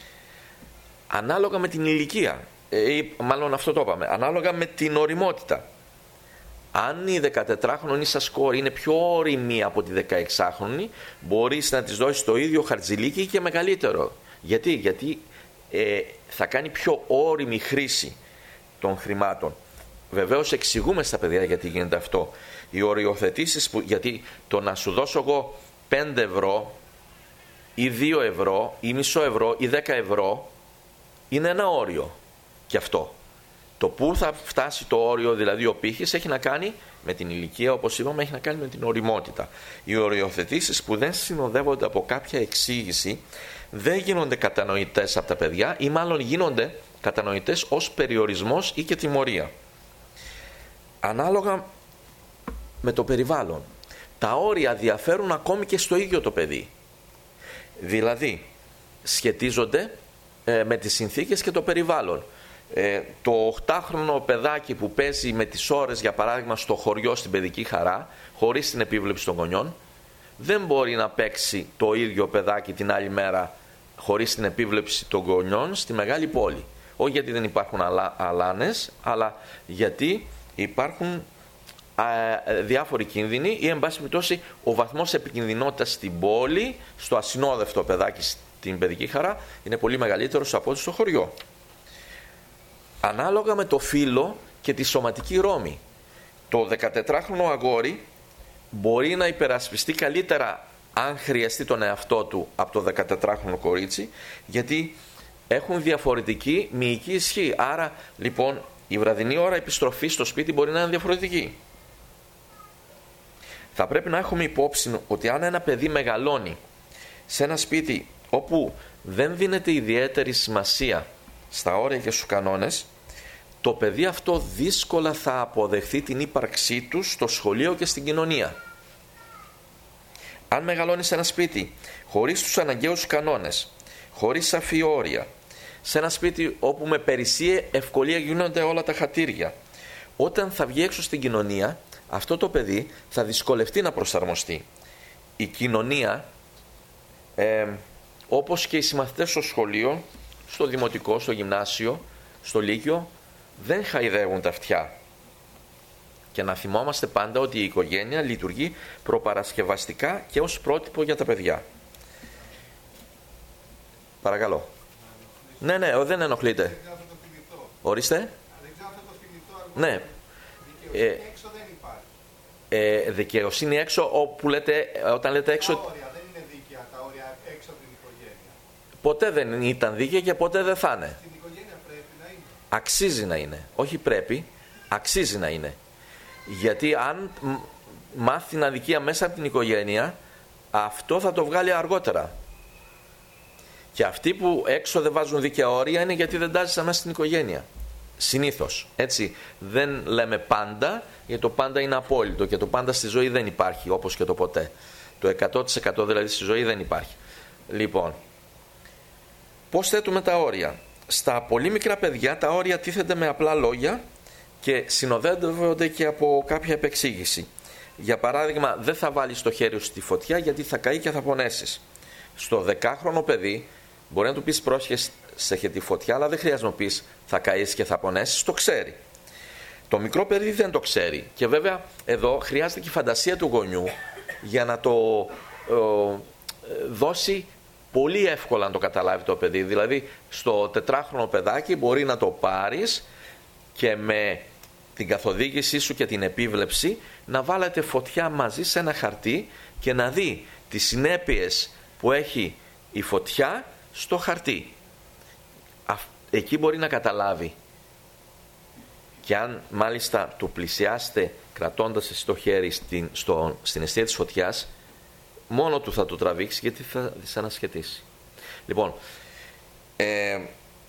Ανάλογα με την ηλικία, ή μάλλον αυτό το είπαμε, ανάλογα με την οριμότητα. Αν η δεκατετράχρονη σας κόρη είναι πιο όριμη από τη δεκαεξάχρονη, μπορείς να της δώσεις το ίδιο χαρτζηλίκι και μεγαλύτερο. Γιατί, Γιατί ε, θα κάνει πιο όριμη χρήση των χρημάτων. Βεβαίως εξηγούμε στα παιδιά γιατί γίνεται αυτό. Οι οριοθετήσεις, που, γιατί το να σου δώσω εγώ πέντε ευρώ ή δύο ευρώ ή μισό ευρώ ή δέκα ευρώ είναι ένα όριο και αυτό. Το που θα φτάσει το όριο, δηλαδή ο πύχης, έχει να κάνει με την ηλικία, όπως είπαμε, έχει να κάνει με την οριμότητα. Οι οριοθετήσεις που δεν συνοδεύονται από κάποια εξήγηση δεν γίνονται κατανοητές από τα παιδιά ή μάλλον γίνονται κατανοητές ως περιορισμός ή και τιμωρία. Ανάλογα με το περιβάλλον. Τα όρια διαφέρουν ακόμη και στο ίδιο το παιδί. Δηλαδή, σχετίζονται ε, με τις συνθήκες και το περιβάλλον. Ε, το οχτάχρονο παιδάκι που παίζει με τις ώρες, για παράδειγμα, στο χωριό στην παιδική χαρά, χωρίς την επίβλεψη των γονιών, δεν μπορεί να παίξει το ίδιο παιδάκι την άλλη μέρα χωρίς την επίβλεψη των γονιών στη μεγάλη πόλη. Όχι γιατί δεν υπάρχουν αλά, αλάνες, αλλά γιατί υπάρχουν α, διάφοροι κίνδυνοι ή, εν πάση περιπτώσει, ο βαθμός επικινδυνότητας στην πόλη, στο ασυνόδευτο παιδάκι στην παιδική χαρά, είναι πολύ μεγαλύτερος από ό,τι στο χωριό. Ανάλογα με το φύλο και τη σωματική ρόμη. Το δεκατετράχρονο αγόρι μπορεί να υπερασπιστεί καλύτερα αν χρειαστεί τον εαυτό του από το δεκατετράχρονο κορίτσι, γιατί έχουν διαφορετική μυϊκή ισχύ. Άρα λοιπόν η βραδινή ώρα επιστροφής στο σπίτι μπορεί να είναι διαφορετική. Θα πρέπει να έχουμε υπόψη ότι αν ένα παιδί μεγαλώνει σε ένα σπίτι όπου δεν δίνεται ιδιαίτερη σημασία στα όρια και στους κανόνες, το παιδί αυτό δύσκολα θα αποδεχθεί την ύπαρξή του στο σχολείο και στην κοινωνία. Αν μεγαλώνει σε ένα σπίτι χωρίς τους αναγκαίους κανόνες, χωρίς σαφή όρια, σε ένα σπίτι όπου με περισσή ευκολία γίνονται όλα τα χατήρια, όταν θα βγει έξω στην κοινωνία, αυτό το παιδί θα δυσκολευτεί να προσαρμοστεί. Η κοινωνία, ε, όπως και οι συμμαθητές στο σχολείο, στο δημοτικό, στο γυμνάσιο, στο λύκειο, δεν χαϊδεύουν τα αυτιά. Και να θυμόμαστε πάντα ότι η οικογένεια λειτουργεί προπαρασκευαστικά και ως πρότυπο για τα παιδιά. Παρακαλώ. Ναι, ναι, δεν ενοχλείτε. Ορίστε. Ναι. Ε, ε, δικαιοσύνη έξω, όπου λέτε, όταν λέτε έξω... Τα όρια δεν είναι δίκαια, τα όρια έξω από την οικογένεια. Ποτέ δεν ήταν δίκαια και ποτέ δεν θα είναι. Στην οικογένεια πρέπει να είναι. Αξίζει να είναι. Όχι πρέπει, αξίζει να είναι. Γιατί αν μάθει την αδικία μέσα από την οικογένεια, αυτό θα το βγάλει αργότερα. Και αυτοί που έξω δεν βάζουν δίκαια όρια είναι γιατί δεν τάζησαν μέσα στην οικογένεια. Συνήθως. Έτσι, δεν λέμε πάντα, γιατί το πάντα είναι απόλυτο και το πάντα στη ζωή δεν υπάρχει, όπως και το ποτέ. Το εκατό τοις εκατό δηλαδή στη ζωή δεν υπάρχει. Λοιπόν, πώς θέτουμε τα όρια? Στα πολύ μικρά παιδιά τα όρια τίθενται με απλά λόγια και συνοδεύονται και από κάποια επεξήγηση. Για παράδειγμα, δεν θα βάλεις το χέρι σου στη φωτιά γιατί θα καεί και θα πονέσεις. Στο δεκάχρονο παιδί μπορεί να του πεις πρόσχεσαι σε έχετε φωτιά, αλλά δεν χρειάζεται να πεις θα καείς και θα πονέσεις, το ξέρει. Το μικρό παιδί δεν το ξέρει. Και βέβαια εδώ χρειάζεται και η φαντασία του γονιού για να το ε, δώσει πολύ εύκολα να το καταλάβει το παιδί. Δηλαδή στο τετράχρονο παιδάκι μπορεί να το πάρεις και με την καθοδήγησή σου και την επίβλεψη να βάλετε φωτιά μαζί σε ένα χαρτί και να δει τις συνέπειες που έχει η φωτιά στο χαρτί. Εκεί μπορεί να καταλάβει. Και αν μάλιστα το πλησιάσετε κρατώντας εσύ το χέρι στην, στο, στην αιστεία της φωτιάς, μόνο του θα το τραβήξει γιατί θα δυσανασχετήσει. Λοιπόν, ε,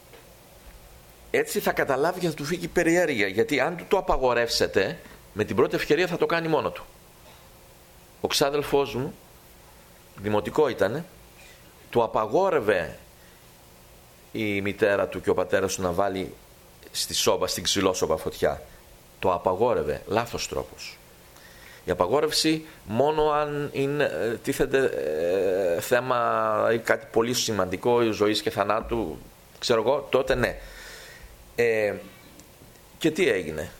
έτσι θα καταλάβει και θα του φύγει περιέργεια, γιατί αν του το απαγορεύσετε, με την πρώτη ευκαιρία θα το κάνει μόνο του. Ο ξάδελφός μου, δημοτικό ήτανε, του απαγόρευε η μητέρα του και ο πατέρας του να βάλει στη σόμπα, στην ξυλόσομπα φωτιά. Το απαγόρευε, λάθος τρόπος. Η απαγόρευση μόνο αν είναι, τίθεται ε, θέμα ή κάτι πολύ σημαντικό ζωής και θανάτου, ξέρω εγώ, τότε ναι. Ε, και τι έγινε?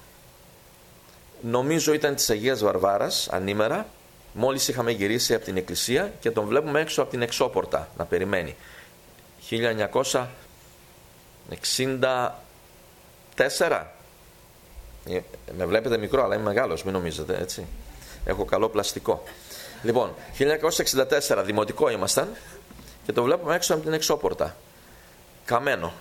Νομίζω ήταν της Αγίας Βαρβάρας, ανήμερα, μόλις είχαμε γυρίσει από την εκκλησία και τον βλέπουμε έξω από την εξώπορτα να περιμένει. χίλια εννιακόσια εξήντα τέσσερα. Με βλέπετε μικρό, αλλά είμαι μεγάλος, μην νομίζετε, έτσι. Έχω καλό πλαστικό. Λοιπόν, χίλια εννιακόσια εξήντα τέσσερα, δημοτικό ήμασταν και το βλέπουμε έξω από την εξώπορτα. Καμένο.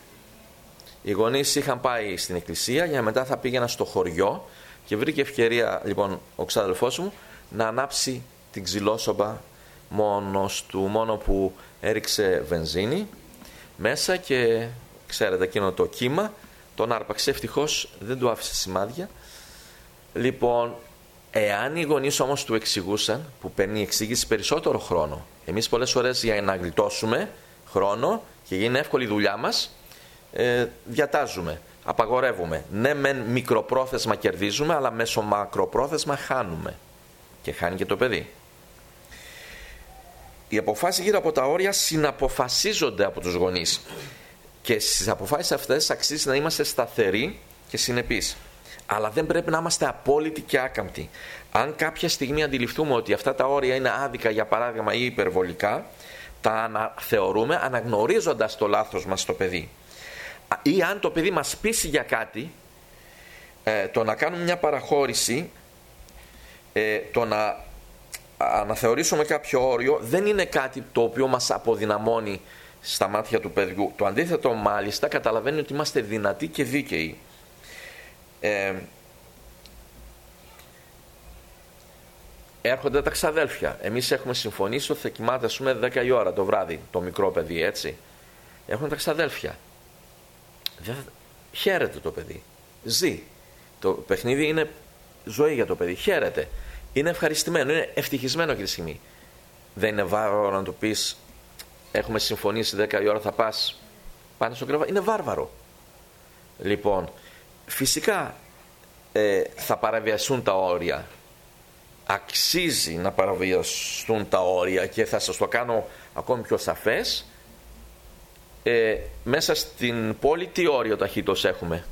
Οι γονείς είχαν πάει στην εκκλησία για μετά θα πήγαινα στο χωριό και βρήκε ευκαιρία, λοιπόν, ο ξάδελφός μου να ανάψει την ξυλόσομπα μόνος του, μόνο που έριξε βενζίνη μέσα και ξέρετε εκείνο το κύμα τον άρπαξε, ευτυχώς δεν του άφησε σημάδια. Λοιπόν, εάν οι γονείς όμως του εξηγούσαν, που παίρνει η εξήγηση περισσότερο χρόνο, εμείς πολλές φορές για να γλιτώσουμε χρόνο και γίνει εύκολη η δουλειά μας, ε, διατάζουμε, απαγορεύουμε. Ναι, μεν μικροπρόθεσμα κερδίζουμε, αλλά μέσω μακροπρόθεσμα χάνουμε και χάνει και το παιδί. Οι αποφάσεις γύρω από τα όρια συναποφασίζονται από τους γονείς και στις αποφάσεις αυτές αξίζει να είμαστε σταθεροί και συνεπείς. Αλλά δεν πρέπει να είμαστε απόλυτοι και άκαμπτοι. Αν κάποια στιγμή αντιληφθούμε ότι αυτά τα όρια είναι άδικα, για παράδειγμα, ή υπερβολικά, τα αναθεωρούμε αναγνωρίζοντας το λάθος μας στο παιδί. Ή αν το παιδί μας πείσει για κάτι, ε, το να κάνουμε μια παραχώρηση, ε, το να αναθεωρήσουμε κάποιο όριο, δεν είναι κάτι το οποίο μας αποδυναμώνει στα μάτια του παιδιού. Το αντίθετο, μάλιστα, καταλαβαίνει ότι είμαστε δυνατοί και δίκαιοι. Ε, έρχονται τα ξαδέλφια. Εμείς έχουμε συμφωνήσει ότι θα κοιμάται, ας πούμε, δέκα η ώρα το βράδυ το μικρό παιδί, έτσι. Έρχονται τα ξαδέλφια. Δεν... Χαίρεται το παιδί. Ζει. Το παιχνίδι είναι ζωή για το παιδί. Χαίρεται. Είναι ευχαριστημένο. Είναι ευτυχισμένο αυτή τη στιγμή. Δεν είναι βάρβαρο να του πεις έχουμε συμφωνήσει δέκα η ώρα θα πας πάνω στο κρεβάτι. Είναι βάρβαρο. Λοιπόν, φυσικά ε, θα παραβιαστούν τα όρια. Αξίζει να παραβιαστούν τα όρια και θα σας το κάνω ακόμη πιο σαφές. Ε, μέσα στην πόλη τι όριο ταχύτητος έχουμε?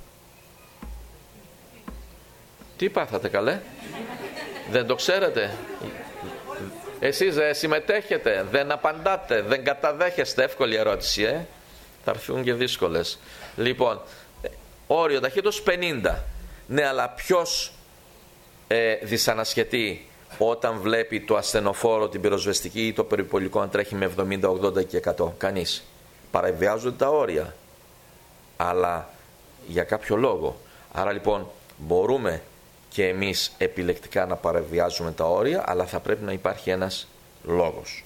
Τι πάθατε καλέ? Δεν το ξέρετε? Εσείς δεν συμμετέχετε, δεν απαντάτε, δεν καταδέχεστε? Εύκολη ερώτηση, ε? Θα έρθουν και δύσκολες. Λοιπόν, όριο ταχύτητος πενήντα. Ναι, αλλά ποιος ε, δυσανασχετεί όταν βλέπει το ασθενοφόρο, την πυροσβεστική ή το περιπολικό να τρέχει με εβδομήντα, ογδόντα και εκατό? Κανείς. Παραβιάζονται τα όρια, αλλά για κάποιο λόγο. Άρα λοιπόν μπορούμε και εμείς επιλεκτικά να παραβιάζουμε τα όρια, αλλά θα πρέπει να υπάρχει ένας λόγος.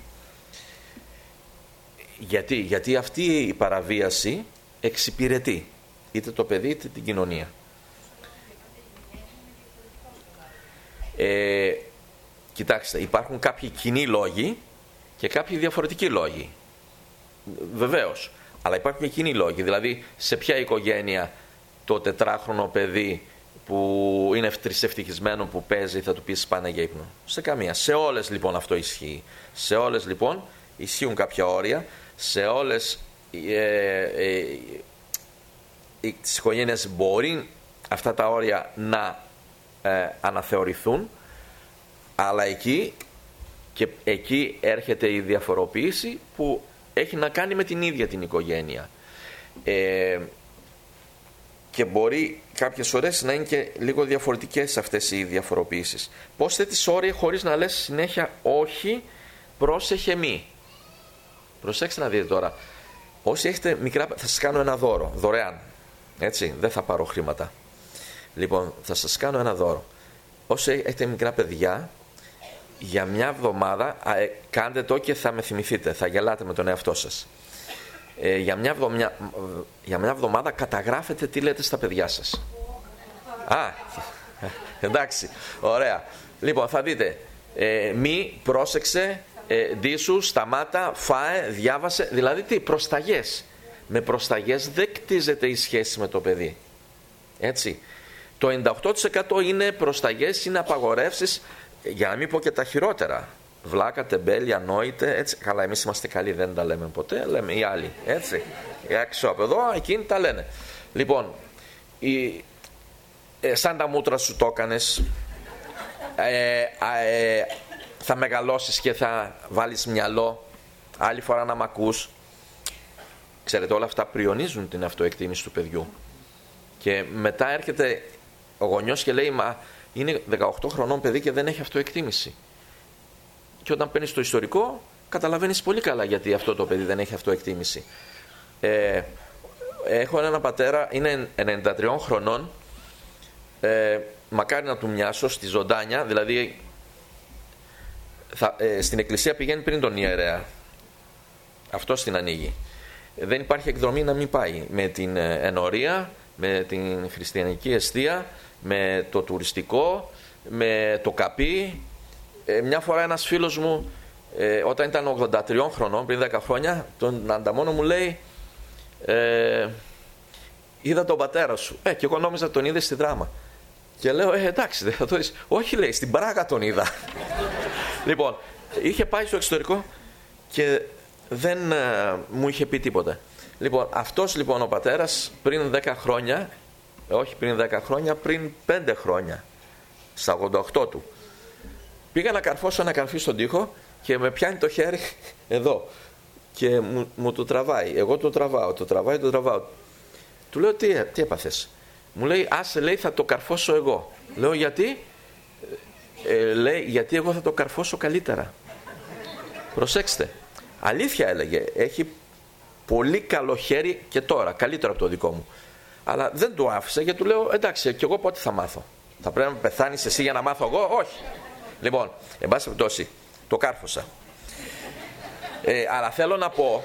Γιατί, γιατί αυτή η παραβίαση εξυπηρετεί είτε το παιδί είτε την κοινωνία. Ε, κοιτάξτε, υπάρχουν κάποιοι κοινοί λόγοι και κάποιοι διαφορετικοί λόγοι. Βεβαίως, αλλά υπάρχουν και κοινοί λόγοι. Δηλαδή, σε ποια οικογένεια το τετράχρονο παιδί που είναι τρισευτυχισμένο που παίζει θα του πεις πάνε για ύπνο? Σε καμία. Σε όλες λοιπόν αυτό ισχύει. Σε όλες λοιπόν ισχύουν κάποια όρια. Σε όλες ε, ε, τις οικογένειες μπορεί αυτά τα όρια να ε, αναθεωρηθούν, αλλά εκεί, και εκεί έρχεται η διαφοροποίηση που έχει να κάνει με την ίδια την οικογένεια. Ε, και μπορεί κάποιες φορές να είναι και λίγο διαφορετικές αυτές οι διαφοροποίησεις. Πώς θέτεις όρια χωρίς να λες συνέχεια όχι, πρόσεχε μη. Προσέξτε να δείτε τώρα. Όσοι έχετε μικρά, θα σας κάνω ένα δώρο, δωρεάν. Έτσι, δεν θα πάρω χρήματα. Λοιπόν, θα σας κάνω ένα δώρο. Όσοι έχετε μικρά παιδιά, για μια εβδομάδα, ε, κάντε το και θα με θυμηθείτε, θα γελάτε με τον εαυτό σας. Ε, για, μια εβδομιά, για μια εβδομάδα καταγράφετε τι λέτε στα παιδιά σας. Α, εντάξει, ωραία. Λοιπόν, θα δείτε, ε, μη, πρόσεξε, ε, ντύσου, σταμάτα, φάε, διάβασε, δηλαδή τι, προσταγές. Με προσταγές δεν κτίζεται η σχέση με το παιδί. Έτσι. Το ενενήντα οκτώ τοις εκατό είναι προσταγές, είναι απαγορεύσεις, για να μην πω και τα χειρότερα. Βλάκα, τεμπέλη, ανόητε, έτσι. Καλά, εμείς είμαστε καλοί, δεν τα λέμε ποτέ, λέμε οι άλλοι, έτσι. Έξω από εδώ, εκείνοι τα λένε. Λοιπόν, η, ε, σαν τα μούτρα σου το έκανες, ε, ε, θα μεγαλώσεις και θα βάλεις μυαλό, άλλη φορά να μ' ακούς. Ξέρετε, όλα αυτά πριονίζουν την αυτοεκτίμηση του παιδιού. Και μετά έρχεται ο γονιός και λέει, μα είναι δεκαοκτώ χρονών παιδί και δεν έχει αυτοεκτίμηση. Και όταν παίρνεις το ιστορικό, καταλαβαίνεις πολύ καλά γιατί αυτό το παιδί δεν έχει αυτοεκτίμηση. Ε, έχω έναν πατέρα, είναι ενενήντα τριών χρονών, ε, μακάρι να του μοιάσω στη ζωντάνια, δηλαδή θα, ε, στην εκκλησία πηγαίνει πριν τον ιερέα. Αυτός την ανοίγει. Δεν υπάρχει εκδρομή να μην πάει. Με την ενορία, με την χριστιανική εστία, με το τουριστικό, με το καπί. Ε, μια φορά ένας φίλος μου, ε, όταν ήταν ογδόντα τριών χρονών, πριν δέκα χρόνια, τον ανταμόνο μου λέει, ε, είδα τον πατέρα σου. Ε, και εγώ νόμιζα τον είδε στη Δράμα. Και λέω, ε, εντάξει, δεν θα το δεις. Όχι, λέει, στην Πράγα τον είδα. Λοιπόν, είχε πάει στο εξωτερικό και δεν ε, μου είχε πει τίποτα. Λοιπόν, αυτός λοιπόν ο πατέρας πριν δέκα χρόνια, όχι πριν δέκα χρόνια, πριν πέντε χρόνια, στα ογδόντα οκτώ του, πήγα να καρφώσω ένα καρφί στον τοίχο και με πιάνει το χέρι εδώ και μου, μου το τραβάει. Εγώ το τραβάω, το τραβάει, το τραβάω. Του λέω, τι, τι έπαθες? Μου λέει, άσε, λέει, θα το καρφώσω εγώ. Λέω, γιατί? Ε, λέει, γιατί εγώ θα το καρφώσω καλύτερα. Προσέξτε. Αλήθεια έλεγε, έχει πολύ καλό χέρι και τώρα, καλύτερο από το δικό μου. Αλλά δεν το άφησα γιατί του λέω, εντάξει, και εγώ πότε θα μάθω? Θα πρέπει να πεθάνεις εσύ για να μάθω εγώ? Όχι. Λοιπόν, εν πάση περιπτώσει, το κάρφωσα. Ε, αλλά θέλω να πω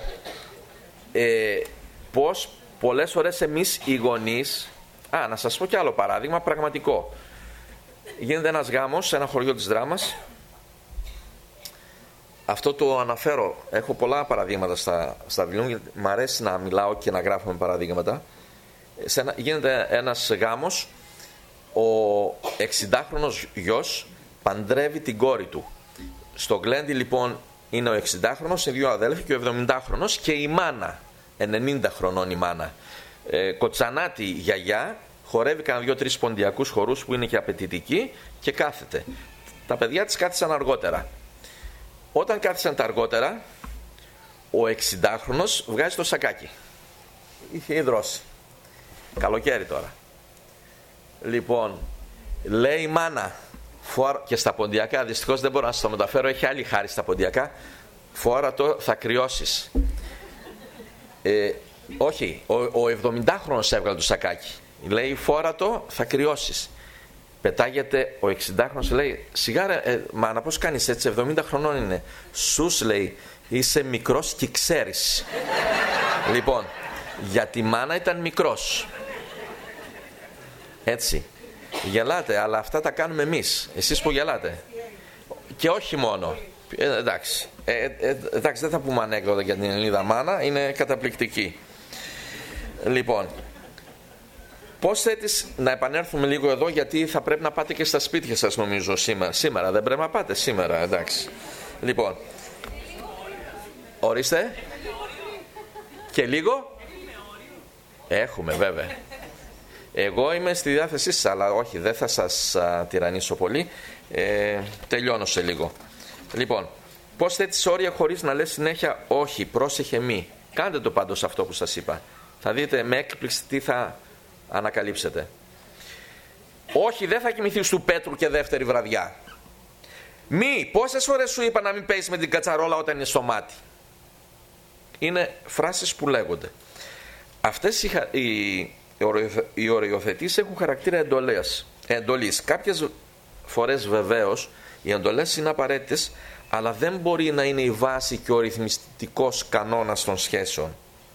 ε, πως πολλές φορές εμείς οι γονείς, α, να σας πω κι άλλο παράδειγμα πραγματικό. Γίνεται ένας γάμος σε ένα χωριό της Δράμας. Αυτό το αναφέρω, έχω πολλά παραδείγματα στα, στα βιβλία μου, γιατί μου αρέσει να μιλάω και να γράφω με παραδείγματα. Σε ένα, γίνεται ένας γάμος, ο εξηντάχρονος γιος παντρεύει την κόρη του. Στο γλέντι λοιπόν είναι ο εξηντάχρονος, είναι δύο αδέλφοι, και ο εβδομηντάχρονος και η μάνα, ενενήντα χρονών η μάνα. Ε, κοτσανάτη γιαγιά, χορεύει κανένα δύο-τρεις ποντιακούς χορούς που είναι και απαιτητικοί και κάθεται. Τα παιδιά της κάθισαν αργότερα. Όταν κάθισαν τα αργότερα, ο εξηντάχρονος βγάζει το σακάκι. Είχε υδρώσει. Καλοκαίρι τώρα. Λοιπόν, λέει η μάνα, φόρα, και στα ποντιακά, δυστυχώς δεν μπορώ να σας το μεταφέρω, έχει άλλη χάρη στα ποντιακά, φόρα το, θα κρυώσεις. Ε, όχι, ο, ο εβδομηντάχρονος έβγαλε το σακάκι. Λέει, φόρα το, θα κρυώσεις. Πετάγεται ο εξηντάχρονος, λέει, σιγά ε, μάνα, πώς κάνεις έτσι, εβδομήντα χρονών είναι. Σους, λέει, είσαι μικρός και ξέρεις. Λοιπόν, για τη μάνα ήταν μικρός. Έτσι. Γελάτε, αλλά αυτά τα κάνουμε εμείς. Εσείς που γελάτε. Και όχι μόνο. Ε, εντάξει. Ε, ε, εντάξει, δεν θα πούμε ανέκδοτα για την Ελληνίδα μάνα, είναι καταπληκτική. Λοιπόν, πώς θέτεις, να επανέλθουμε λίγο εδώ, γιατί θα πρέπει να πάτε και στα σπίτια σας νομίζω σήμερα. Σήμερα δεν πρέπει να πάτε, σήμερα, εντάξει. Λοιπόν, ορίστε. Και Και λίγο. Έχουμε βέβαια. Εγώ είμαι στη διάθεσή σας, αλλά όχι, δεν θα σας α, τυραννίσω πολύ. Ε, τελειώνω σε λίγο. Λοιπόν, πώς θέτεις όρια χωρίς να λες συνέχεια όχι, πρόσεχε μη. Κάντε το πάντως αυτό που σας είπα. Θα δείτε με έκπληξη τι θα ανακαλύψετε. Όχι, δεν θα κοιμηθείς του Πέτρου και δεύτερη βραδιά. Μη, πόσες φορές σου είπα να μην παίζεις με την κατσαρόλα όταν είναι στο μάτι. Είναι φράσεις που λέγονται. Αυτές οι, οι, οι οριοθετήσεις έχουν χαρακτήρα εντολές, εντολής. Κάποιες φορές βεβαίως οι εντολές είναι απαραίτητες, αλλά δεν μπορεί να είναι η βάση και ο ρυθμιστικός κανόνας των σχέσεων.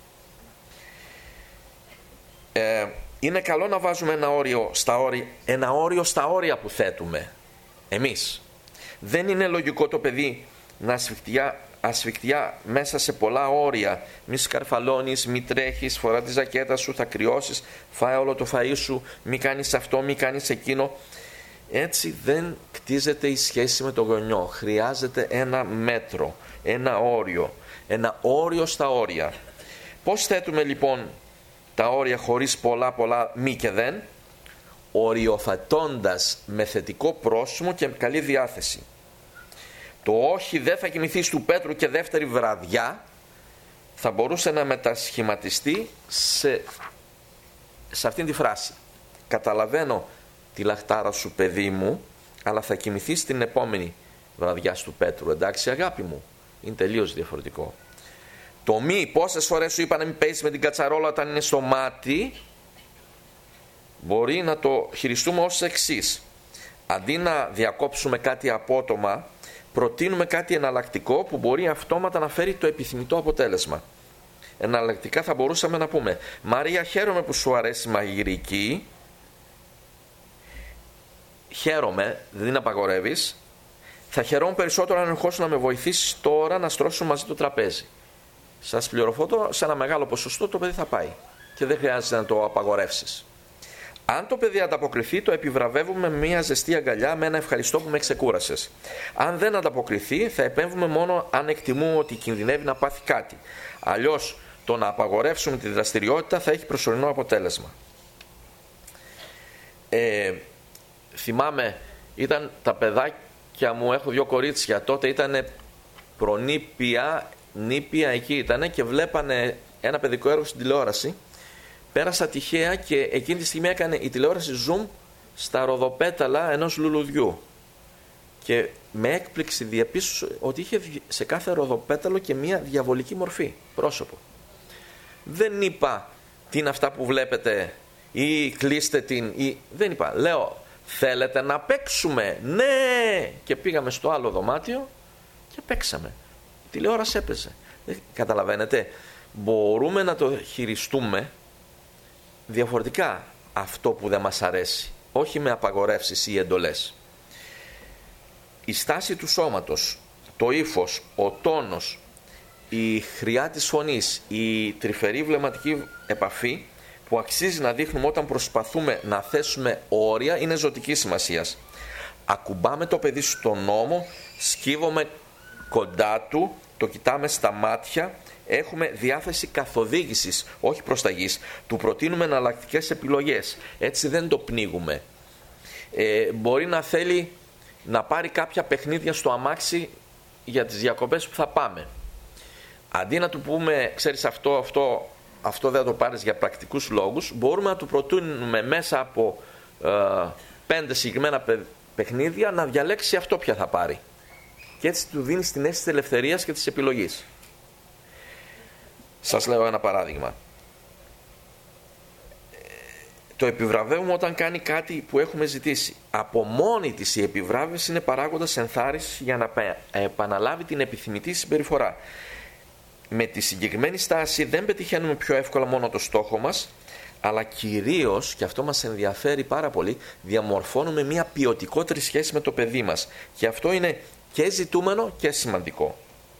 Ε, είναι καλό να βάζουμε ένα όριο στα όρια, ένα όριο στα όρια που θέτουμε εμείς. Δεν είναι λογικό το παιδί να ασφικτιά, ασφικτιά μέσα σε πολλά όρια. Μη σκαρφαλώνεις, μη τρέχεις, φορά τη ζακέτα σου, θα κρυώσεις, φάε όλο το φαΐ σου, μη κάνεις αυτό, μη κάνεις εκείνο. Έτσι δεν κτίζεται η σχέση με το γονιό. Χρειάζεται ένα μέτρο, ένα όριο, ένα όριο στα όρια. Πώς θέτουμε λοιπόν τα όρια χωρίς πολλά πολλά μη και δεν? Οριοθετώντας με θετικό πρόσημο και με καλή διάθεση. Το όχι δεν θα κοιμηθείς του Πέτρου και δεύτερη βραδιά θα μπορούσε να μετασχηματιστεί σε, σε αυτήν τη φράση. Καταλαβαίνω τη λαχτάρα σου παιδί μου, αλλά θα κοιμηθείς την επόμενη βραδιά του Πέτρου. Εντάξει αγάπη μου, είναι τελείως διαφορετικό. Το μη, πόσες φορές σου είπα να μην παίζεις με την κατσαρόλα όταν είναι στο μάτι, μπορεί να το χειριστούμε ως εξής. Αντί να διακόψουμε κάτι απότομα, προτείνουμε κάτι εναλλακτικό που μπορεί αυτόματα να φέρει το επιθυμητό αποτέλεσμα. Εναλλακτικά θα μπορούσαμε να πούμε: Μαρία, χαίρομαι που σου αρέσει η μαγειρική. Χαίρομαι, δεν απαγορεύεις. Θα χαιρόμουν περισσότερο αν ερχόσουν να με βοηθήσεις τώρα να στρώσουμε μαζί το τραπέζι. Σας πληροφορώ, σε ένα μεγάλο ποσοστό το παιδί θα πάει και δεν χρειάζεται να το απαγορεύσεις. Αν το παιδί ανταποκριθεί, το επιβραβεύουμε με μια ζεστή αγκαλιά, με ένα ευχαριστώ που με ξεκούρασες. Αν δεν ανταποκριθεί, θα επέμβουμε μόνο αν εκτιμούμε ότι κινδυνεύει να πάθει κάτι. Αλλιώς, το να απαγορεύσουμε τη δραστηριότητα θα έχει προσωρινό αποτέλεσμα. Ε, θυμάμαι, ήταν τα παιδάκια μου, έχω δύο κορίτσια, τότε ήταν προνήπια, νήπια εκεί ήταν και βλέπανε ένα παιδικό έργο στην τηλεόραση. Πέρασα τυχαία και εκείνη τη στιγμή έκανε η τηλεόραση zoom στα ροδοπέταλα ενός λουλουδιού. Και με έκπληξη διαπίστωσα ότι είχε σε κάθε ροδοπέταλο και μια διαβολική μορφή, πρόσωπο. Δεν είπα τι είναι αυτά που βλέπετε ή κλείστε την ή... Δεν είπα, λέω θέλετε να παίξουμε? Ναι! Και πήγαμε στο άλλο δωμάτιο και παίξαμε. Η τηλεόραση έπαιζε. Καταλαβαίνετε, μπορούμε να το χειριστούμε διαφορετικά αυτό που δεν μας αρέσει, όχι με απαγορεύσεις ή εντολές. Η στάση του σώματος, το ύφος, ο τόνος, η χρειά της φωνής, η τρυφερή βλεμματική επαφή που αξίζει να δείχνουμε όταν προσπαθούμε να θέσουμε όρια είναι ζωτικής σημασίας. Ακουμπάμε το παιδί στον ώμο, σκύβομαι κοντά του, το κοιτάμε στα μάτια, έχουμε διάθεση καθοδήγησης, όχι προσταγής. Του προτείνουμε εναλλακτικές επιλογές. Έτσι δεν το πνίγουμε. Ε, μπορεί να θέλει να πάρει κάποια παιχνίδια στο αμάξι για τις διακοπές που θα πάμε. Αντί να του πούμε, ξέρεις αυτό, αυτό, αυτό δεν θα το πάρεις για πρακτικούς λόγους, μπορούμε να του προτείνουμε μέσα από ε, πέντε συγκεκριμένα παιχνίδια να διαλέξει αυτό ποια θα πάρει. Και έτσι του δίνει την αίσθηση της ελευθερίας και της επιλογής. Σας λέω ένα παράδειγμα. Το επιβραβεύουμε όταν κάνει κάτι που έχουμε ζητήσει. Από μόνη της η επιβράβευση είναι παράγοντας ενθάρρυνσης για να επαναλάβει την επιθυμητή συμπεριφορά. Με τη συγκεκριμένη στάση δεν πετυχαίνουμε πιο εύκολα μόνο το στόχο μας, αλλά κυρίως, και αυτό μας ενδιαφέρει πάρα πολύ, διαμορφώνουμε μια ποιοτικότερη σχέση με το παιδί μας. Και αυτό είναι και ζητούμενο και σημαντικό.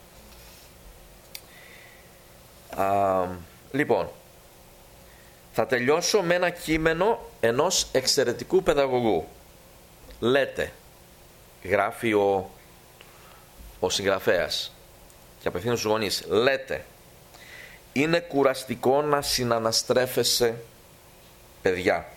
Α, λοιπόν, θα τελειώσω με ένα κείμενο ενός εξαιρετικού παιδαγωγού. Λέτε, γράφει ο, ο συγγραφέας και απευθύνω στους γονείς, λέτε, Είναι κουραστικό να συναναστρέφεσαι, παιδιά.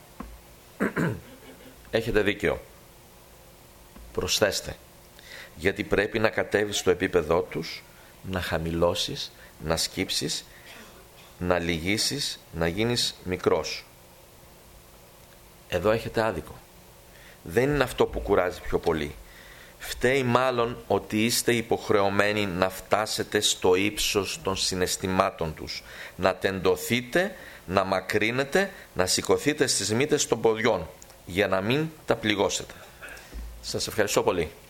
Έχετε δίκιο. Προσθέστε. Γιατί πρέπει να κατέβεις στο επίπεδό τους, να χαμηλώσεις, να σκύψεις, να λυγίσεις, να γίνεις μικρός. Εδώ έχετε άδικο. Δεν είναι αυτό που κουράζει πιο πολύ. Φταίει μάλλον ότι είστε υποχρεωμένοι να φτάσετε στο ύψος των συναισθημάτων τους. Να τεντωθείτε, να μακρύνετε, να σηκωθείτε στις μύτες των ποδιών, για να μην τα πληγώσετε. Σας ευχαριστώ πολύ.